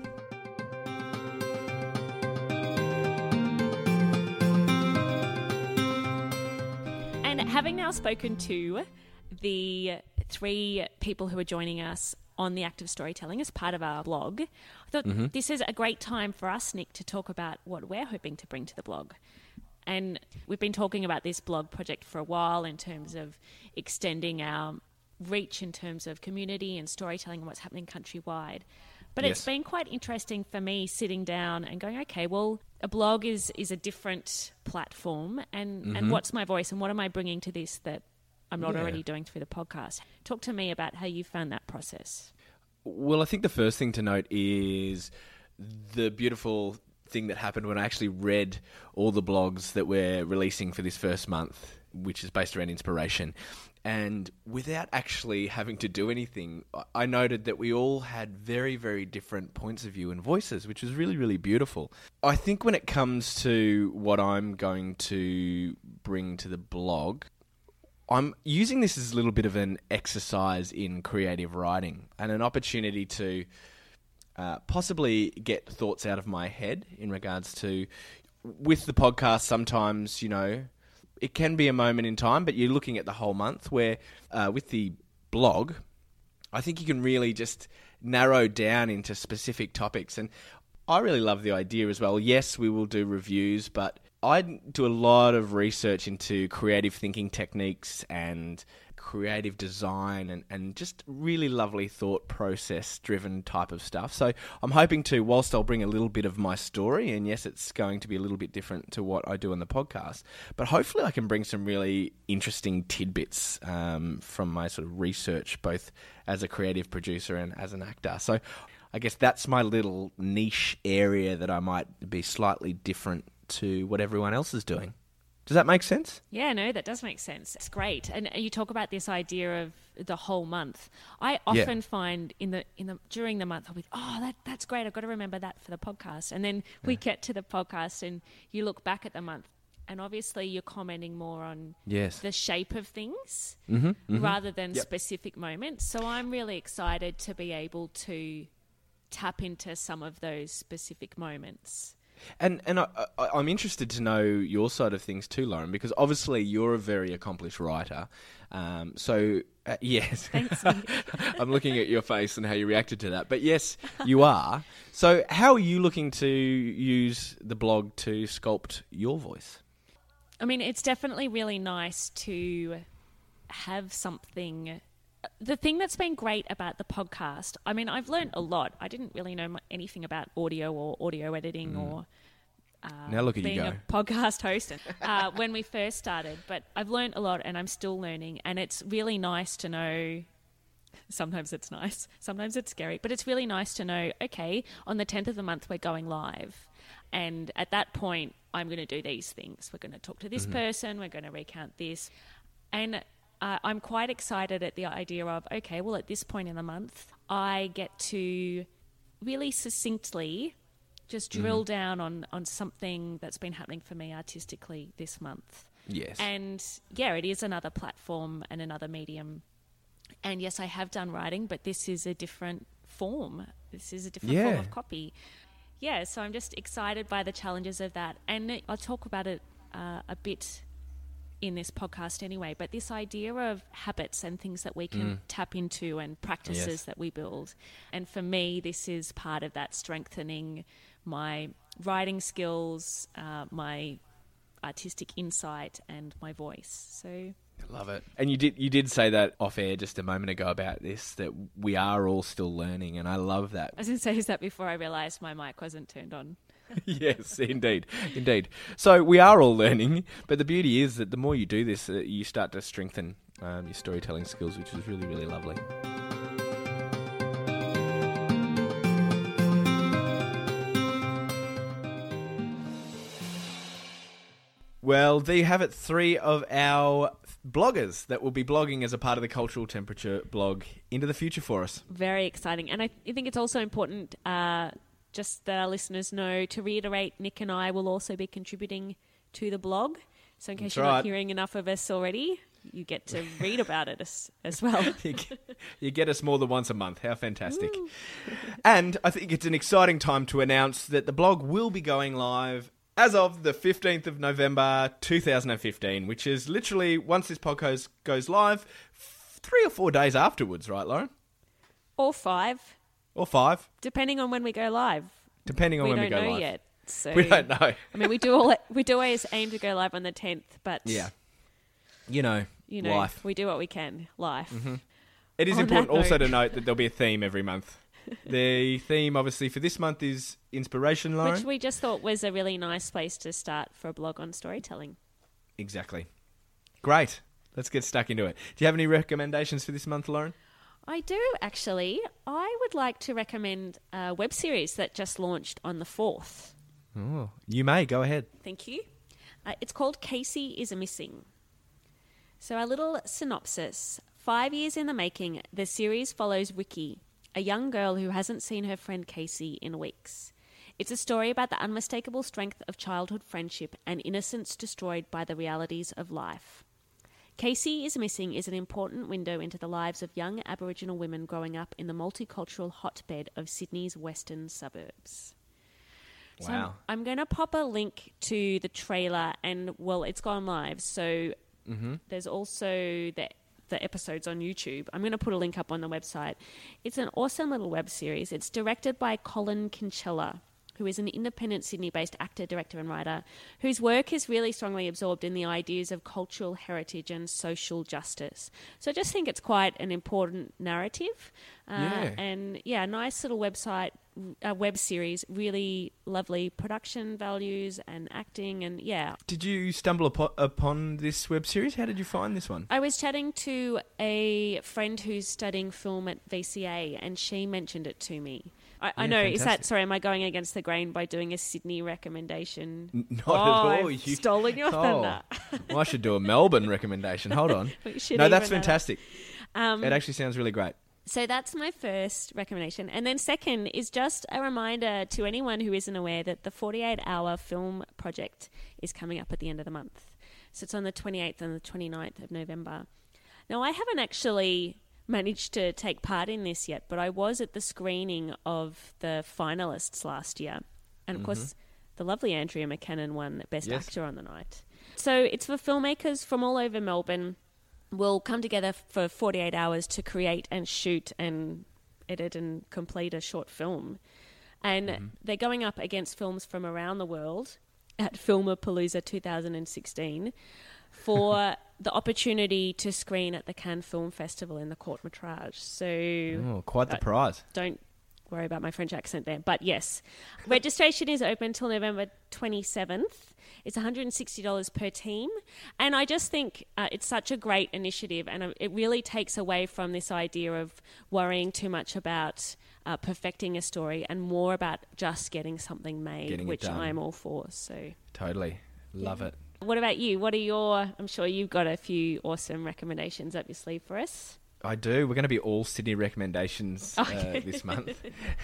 Speaker 2: And having now spoken to the 3 people who are joining us on the act of storytelling as part of our blog, I thought this is a great time for us, Nick, to talk about what we're hoping to bring to the blog. And we've been talking about this blog project for a while in terms of extending our reach in terms of community and storytelling and what's happening countrywide. But it's been quite interesting for me sitting down and going, okay, well, a blog is a different platform, and what's my voice and what am I bringing to this that I'm not
Speaker 1: Yeah.
Speaker 2: already doing through the podcast. Talk to me about how you found that process.
Speaker 1: Well, I think the first thing to note is the beautiful thing that happened when I actually read all the blogs that we're releasing for this first month, which is based around inspiration. And without actually having to do anything, I noted that we all had very, very different points of view and voices, which was really, really beautiful. I think when it comes to what I'm going to bring to the blog, I'm using this as a little bit of an exercise in creative writing and an opportunity to possibly get thoughts out of my head in regards to, with the podcast, sometimes, you know, it can be a moment in time, but you're looking at the whole month, where with the blog, I think you can really just narrow down into specific topics. And I really love the idea as well. Yes, we will do reviews, but I do a lot of research into creative thinking techniques and creative design and just really lovely thought process driven type of stuff. So I'm hoping to, whilst I'll bring a little bit of my story, and yes, it's going to be a little bit different to what I do on the podcast, but hopefully I can bring some really interesting tidbits from my sort of research, both as a creative producer and as an actor. So I guess that's my little niche area that I might be slightly different to what everyone else is doing. Does that make sense?
Speaker 2: Yeah, no, that does make sense. It's great. And you talk about this idea of the whole month. I often find during the month I'll be, that's great. I've got to remember that for the podcast. And then we get to the podcast and you look back at the month and obviously you're commenting more on the shape of things rather than specific moments. So I'm really excited to be able to tap into some of those specific moments.
Speaker 1: And I'm interested to know your side of things too, Lauren, because obviously you're a very accomplished writer. Yes.
Speaker 2: Thanks.
Speaker 1: I'm looking at your face and how you reacted to that. But yes, you are. So how are you looking to use the blog to sculpt your voice?
Speaker 2: I mean, it's definitely really nice to have something. The thing that's been great about the podcast, I mean, I've learned a lot. I didn't really know anything about audio or audio editing or
Speaker 1: now look at
Speaker 2: being
Speaker 1: you go.
Speaker 2: a podcast host when we first started. But I've learned a lot and I'm still learning. And it's really nice to know. Sometimes it's nice. Sometimes it's scary. But it's really nice to know, okay, on the 10th of the month, we're going live. And at that point, I'm going to do these things. We're going to talk to this person. We're going to recount this. And I'm quite excited at the idea of, okay, well, at this point in the month, I get to really succinctly just drill down on something that's been happening for me artistically this month.
Speaker 1: Yes.
Speaker 2: And yeah, it is another platform and another medium. And yes, I have done writing, but this is a different form. This is a different form of copy. Yeah, so I'm just excited by the challenges of that. And I'll talk about it a bit in this podcast anyway, but this idea of habits and things that we can tap into and practices that we build. And for me, this is part of that, strengthening my writing skills, my artistic insight and my voice. So
Speaker 1: I love it. And you did say that off air just a moment ago about this, that we are all still learning, and I love that.
Speaker 2: I was going to say that before I realised my mic wasn't turned on.
Speaker 1: Yes, indeed. So we are all learning, but the beauty is that the more you do this, you start to strengthen your storytelling skills, which is really, really lovely. Well, there you have it, 3 of our bloggers that will be blogging as a part of the Cultural Temperature blog into the future for us.
Speaker 2: Very exciting. And I think it's also important just that our listeners know, to reiterate, Nick and I will also be contributing to the blog. So in case you're not hearing enough of us already, you get to read about it as well.
Speaker 1: You get us more than once a month. How fantastic. And I think it's an exciting time to announce that the blog will be going live as of the 15th of November 2015, which is literally, once this podcast goes live, 3 or 4 days afterwards, right, Lauren?
Speaker 2: Or 5.
Speaker 1: Or 5.
Speaker 2: Depending on when we go live.
Speaker 1: Depending on when we go live.
Speaker 2: We don't know yet. So,
Speaker 1: we don't know.
Speaker 2: I mean, we do always aim to go live on the 10th, but
Speaker 1: yeah, you know, life.
Speaker 2: We do what we can. Life.
Speaker 1: Mm-hmm. It is important also to note that there'll be a theme every month. The theme, obviously, for this month is inspiration, Lauren.
Speaker 2: Which we just thought was a really nice place to start for a blog on storytelling.
Speaker 1: Exactly. Great. Let's get stuck into it. Do you have any recommendations for this month, Lauren?
Speaker 2: I do, actually. I would like to recommend a web series that just launched on the 4th.
Speaker 1: Oh, you may. Go ahead.
Speaker 2: Thank you. It's called Casey is Missing. So a little synopsis. 5 years in the making, the series follows Wiki, a young girl who hasn't seen her friend Casey in weeks. It's a story about the unmistakable strength of childhood friendship and innocence destroyed by the realities of life. Casey is Missing is an important window into the lives of young Aboriginal women growing up in the multicultural hotbed of Sydney's western suburbs. So
Speaker 1: Wow.
Speaker 2: I'm going to pop a link to the trailer, and, well, it's gone live. So there's also the episodes on YouTube. I'm going to put a link up on the website. It's an awesome little web series. It's directed by Colin Kinchella, who is an independent Sydney-based actor, director and writer, whose work is really strongly absorbed in the ideas of cultural heritage and social justice. So I just think it's quite an important narrative. And, a nice little web series, really lovely production values and acting, and,
Speaker 1: Did you stumble upon this web series? How did you find this one?
Speaker 2: I was chatting to a friend who's studying film at VCA, and she mentioned it to me. I know.
Speaker 1: fantastic.
Speaker 2: Is that, sorry, am I going against the grain by doing a Sydney recommendation?
Speaker 1: Not at all.
Speaker 2: I've stolen your thunder.
Speaker 1: Well, I should do a Melbourne recommendation. Hold on.
Speaker 2: We should
Speaker 1: No, that's
Speaker 2: even that.
Speaker 1: fantastic. It actually sounds really great.
Speaker 2: So that's my first recommendation. And then second is just a reminder to anyone who isn't aware that the 48-hour film project is coming up at the end of the month. So it's on the 28th and the 29th of November. Now, I haven't actually managed to take part in this yet, but I was at the screening of the finalists last year. And, of course, the lovely Andrea McKinnon won Best
Speaker 1: Yes.
Speaker 2: Actor on the night. So it's for filmmakers from all over Melbourne. Will come together for 48 hours to create and shoot and edit and complete a short film. And they're going up against films from around the world at Filmapalooza 2016 for the opportunity to screen at the Cannes Film Festival in the Court Métrage. So
Speaker 1: Oh, quite the prize.
Speaker 2: don't worry about my French accent there. But yes, registration is open till November 27th. It's $160 per team. And I just think it's such a great initiative, and it really takes away from this idea of worrying too much about perfecting a story and more about just getting something made,
Speaker 1: Getting it
Speaker 2: which
Speaker 1: done.
Speaker 2: I'm all for. So,
Speaker 1: Totally. Love it.
Speaker 2: what about you? What are I'm sure you've got a few awesome recommendations up your sleeve for us.
Speaker 1: I do. We're going to be all Sydney recommendations this month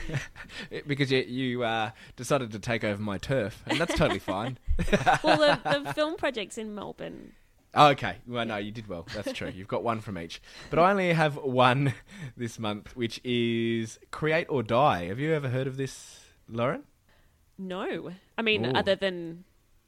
Speaker 1: because you decided to take over my turf, and that's totally fine.
Speaker 2: Well, the film project's in Melbourne.
Speaker 1: Oh, okay. Well, no, you did well. That's true. You've got one from each. But I only have one this month, which is Create or Die. Have you ever heard of this, Lauren?
Speaker 2: No. I mean,
Speaker 1: Ooh.
Speaker 2: other than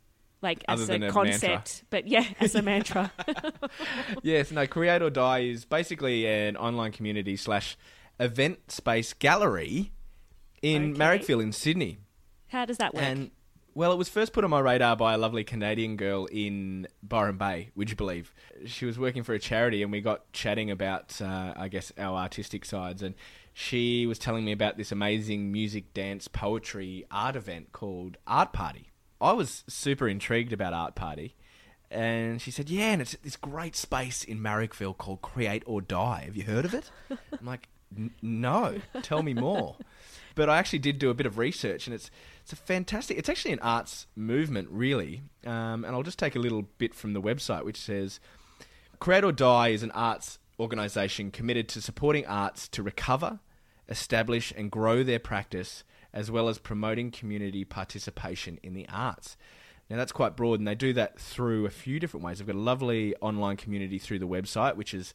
Speaker 2: as
Speaker 1: Other than
Speaker 2: a
Speaker 1: a
Speaker 2: concept, but yeah, as a mantra.
Speaker 1: Yes, no, Create or Die is basically an online community / event space gallery in
Speaker 2: Okay.
Speaker 1: Marrickville in Sydney.
Speaker 2: How does that work?
Speaker 1: And, well, it was first put on my radar by a lovely Canadian girl in Byron Bay, would you believe? She was working for a charity, and we got chatting about, I guess, our artistic sides, and she was telling me about this amazing music, dance, poetry, art event called Art Party. I was super intrigued about Art Party, and she said, yeah, and it's this great space in Marrickville called Create or Die. Have you heard of it? I'm like, no, tell me more. But I actually did do a bit of research, and it's a fantastic... It's actually an arts movement, really. And I'll just take a little bit from the website, which says, Create or Die is an arts organisation committed to supporting arts to recover, establish and grow their practice, as well as promoting community participation in the arts. Now, that's quite broad, and they do that through a few different ways. They've got a lovely online community through the website, which is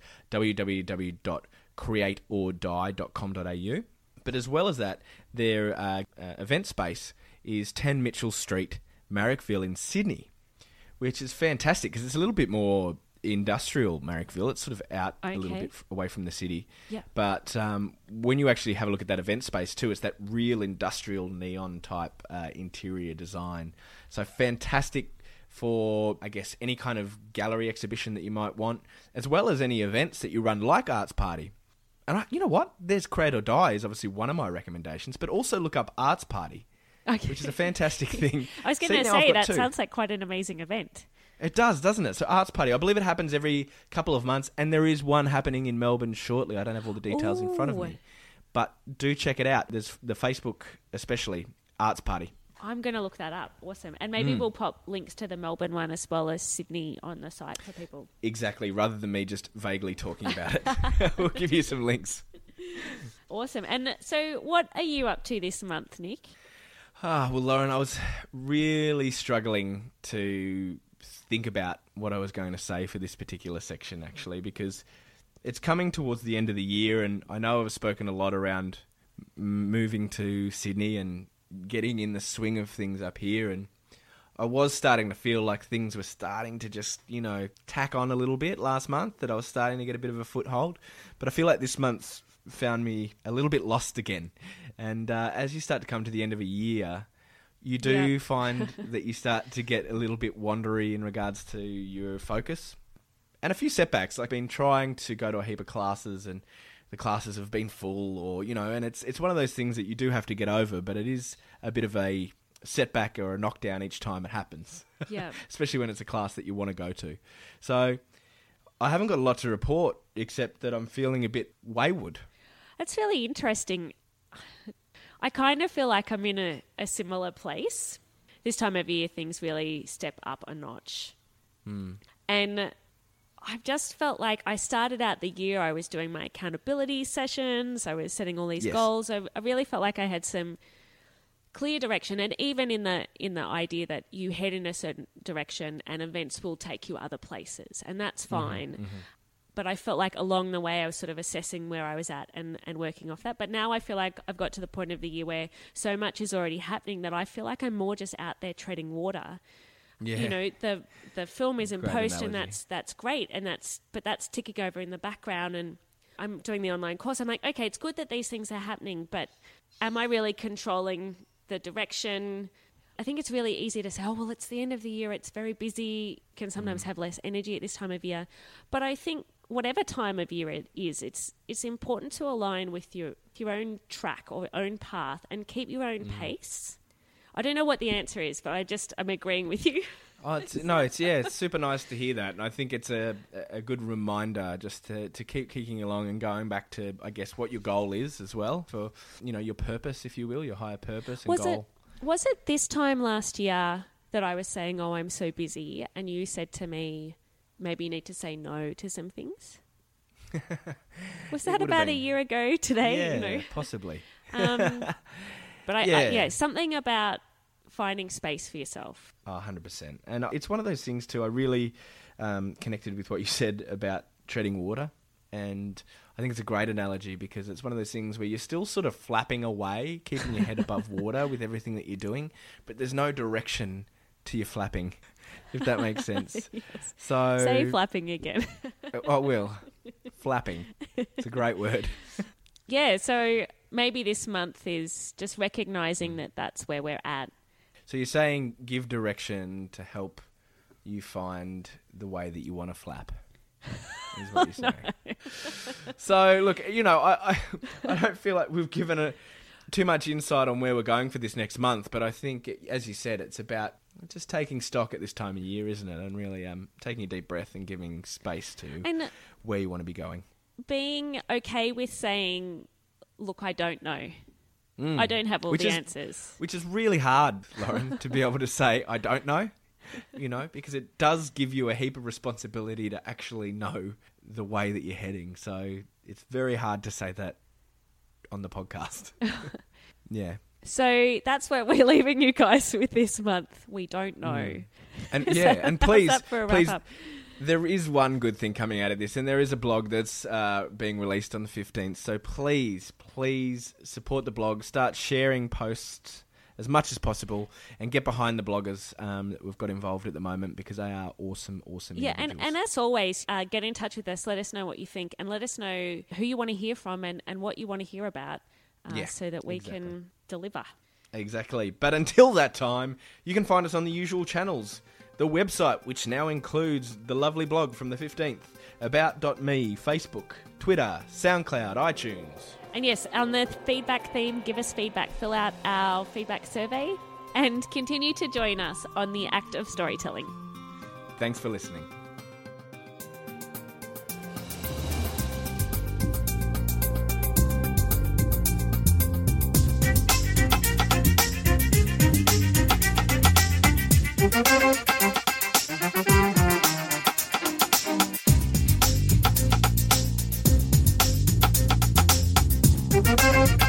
Speaker 1: www.createordie.com.au. But as well as that, their event space is 10 Mitchell Street, Marrickville in Sydney, which is fantastic because it's a little bit more industrial Marrickville. It's sort of out a little
Speaker 2: Okay.
Speaker 1: bit away from the city.
Speaker 2: Yeah.
Speaker 1: But when you actually have a look at that event space too, it's that real industrial neon type interior design. So fantastic for, I guess, any kind of gallery exhibition that you might want, as well as any events that you run like Arts Party. And you know what? There's Create or Die is obviously one of my recommendations, but also look up Arts Party,
Speaker 2: Okay.
Speaker 1: which is a fantastic thing.
Speaker 2: I was going
Speaker 1: See,
Speaker 2: to
Speaker 1: now I've
Speaker 2: say,
Speaker 1: got
Speaker 2: that
Speaker 1: two.
Speaker 2: sounds like quite an amazing event.
Speaker 1: It does, doesn't it? So Arts Party, I believe it happens every couple of months, and there is one happening in Melbourne shortly. I don't have all the details in front of
Speaker 2: Ooh.
Speaker 1: me. But do check it out. There's the Facebook, especially, Arts Party.
Speaker 2: I'm going to look that up. Awesome. And maybe we'll pop links to the Melbourne one as well as Sydney on the site for people.
Speaker 1: Exactly, rather than me just vaguely talking about it. We'll give you some links.
Speaker 2: Awesome. And so what are you up to this month, Nick?
Speaker 1: Well, Lauren, I was really struggling to think about what I was going to say for this particular section, actually, because it's coming towards the end of the year, and I know I've spoken a lot around moving to Sydney and getting in the swing of things up here, and I was starting to feel like things were starting to just, tack on a little bit last month, that I was starting to get a bit of a foothold. But I feel like this month's found me a little bit lost again. And as you start to come to the end of a year, you do find that you start to get a little bit wandery in regards to your focus. And a few setbacks, like I've been trying to go to a heap of classes and the classes have been full, or, and it's one of those things that you do have to get over, but it is a bit of a setback or a knockdown each time it happens.
Speaker 2: Yeah.
Speaker 1: Especially when it's a class that you want to go to. So I haven't got a lot to report, except that I'm feeling a bit wayward.
Speaker 2: That's really interesting. I kind of feel like I'm in a similar place. This time of year, things really step up a notch. And I've just felt like I started out the year, I was doing my accountability sessions, I was setting all these goals. I really felt like I had some clear direction, and even in the idea that you head in a certain direction and events will take you other places, and that's fine. But I felt like along the way I was sort of assessing where I was at and working off that. But now I feel like I've got to the point of the year where so much is already happening that I feel like I'm more just out there treading water.
Speaker 1: Yeah.
Speaker 2: The film is in
Speaker 1: Great
Speaker 2: post,
Speaker 1: analogy.
Speaker 2: and that's great, but that's ticking over in the background, and I'm doing the online course. I'm like, okay, it's good that these things are happening, but am I really controlling the direction? I think it's really easy to say, oh, well, it's the end of the year, it's very busy, can sometimes have less energy at this time of year. But I think whatever time of year it is, it's important to align with your own track or own path and keep your own pace. I don't know what the answer is, but I'm agreeing with you.
Speaker 1: It's super nice to hear that, and I think it's a good reminder just to keep kicking along and going back to, I guess, what your goal is as well, for your purpose, if you will, your higher purpose and goal.
Speaker 2: Was it this time last year that I was saying, oh, I'm so busy, and you said to me, maybe you need to say no to some things? Was that about a year ago today?
Speaker 1: Yeah, possibly.
Speaker 2: But something about finding space for yourself.
Speaker 1: 100%. And it's one of those things too, I really connected with what you said about treading water. And I think it's a great analogy because it's one of those things where you're still sort of flapping away, keeping your head above water with everything that you're doing, but there's no direction to your flapping, if that makes sense.
Speaker 2: Yes.
Speaker 1: So
Speaker 2: Say flapping again.
Speaker 1: I will. Flapping. It's a great word.
Speaker 2: Yeah, so maybe this month is just recognising that that's where we're at.
Speaker 1: So you're saying give direction to help you find the way that you want to flap, is what you're saying. So, look, I don't feel like we've given too much insight on where we're going for this next month, but I think, as you said, it's about just taking stock at this time of year, isn't it? And really taking a deep breath and giving space to where you want to be going.
Speaker 2: Being okay with saying, look, I don't know. I don't have all the answers.
Speaker 1: Which is really hard, Lauren, to be able to say, I don't know, because it does give you a heap of responsibility to actually know the way that you're heading. So it's very hard to say that on the podcast. Yeah.
Speaker 2: So that's what we're leaving you guys with this month. We don't know.
Speaker 1: And and please,
Speaker 2: for a wrap-up?
Speaker 1: There is one good thing coming out of this, and there is a blog that's being released on the 15th. So please support the blog. Start sharing posts as much as possible and get behind the bloggers that we've got involved at the moment because they are awesome individuals.
Speaker 2: And as always, get in touch with us. Let us know what you think and let us know who you want to hear from and what you want to hear about so that we can deliver.
Speaker 1: Exactly. But until that time, you can find us on the usual channels. The website, which now includes the lovely blog from the 15th, about.me, Facebook, Twitter, SoundCloud, iTunes.
Speaker 2: And yes, on the feedback theme, give us feedback, fill out our feedback survey, and continue to join us on the act of storytelling.
Speaker 1: Thanks for listening.
Speaker 6: Thank you.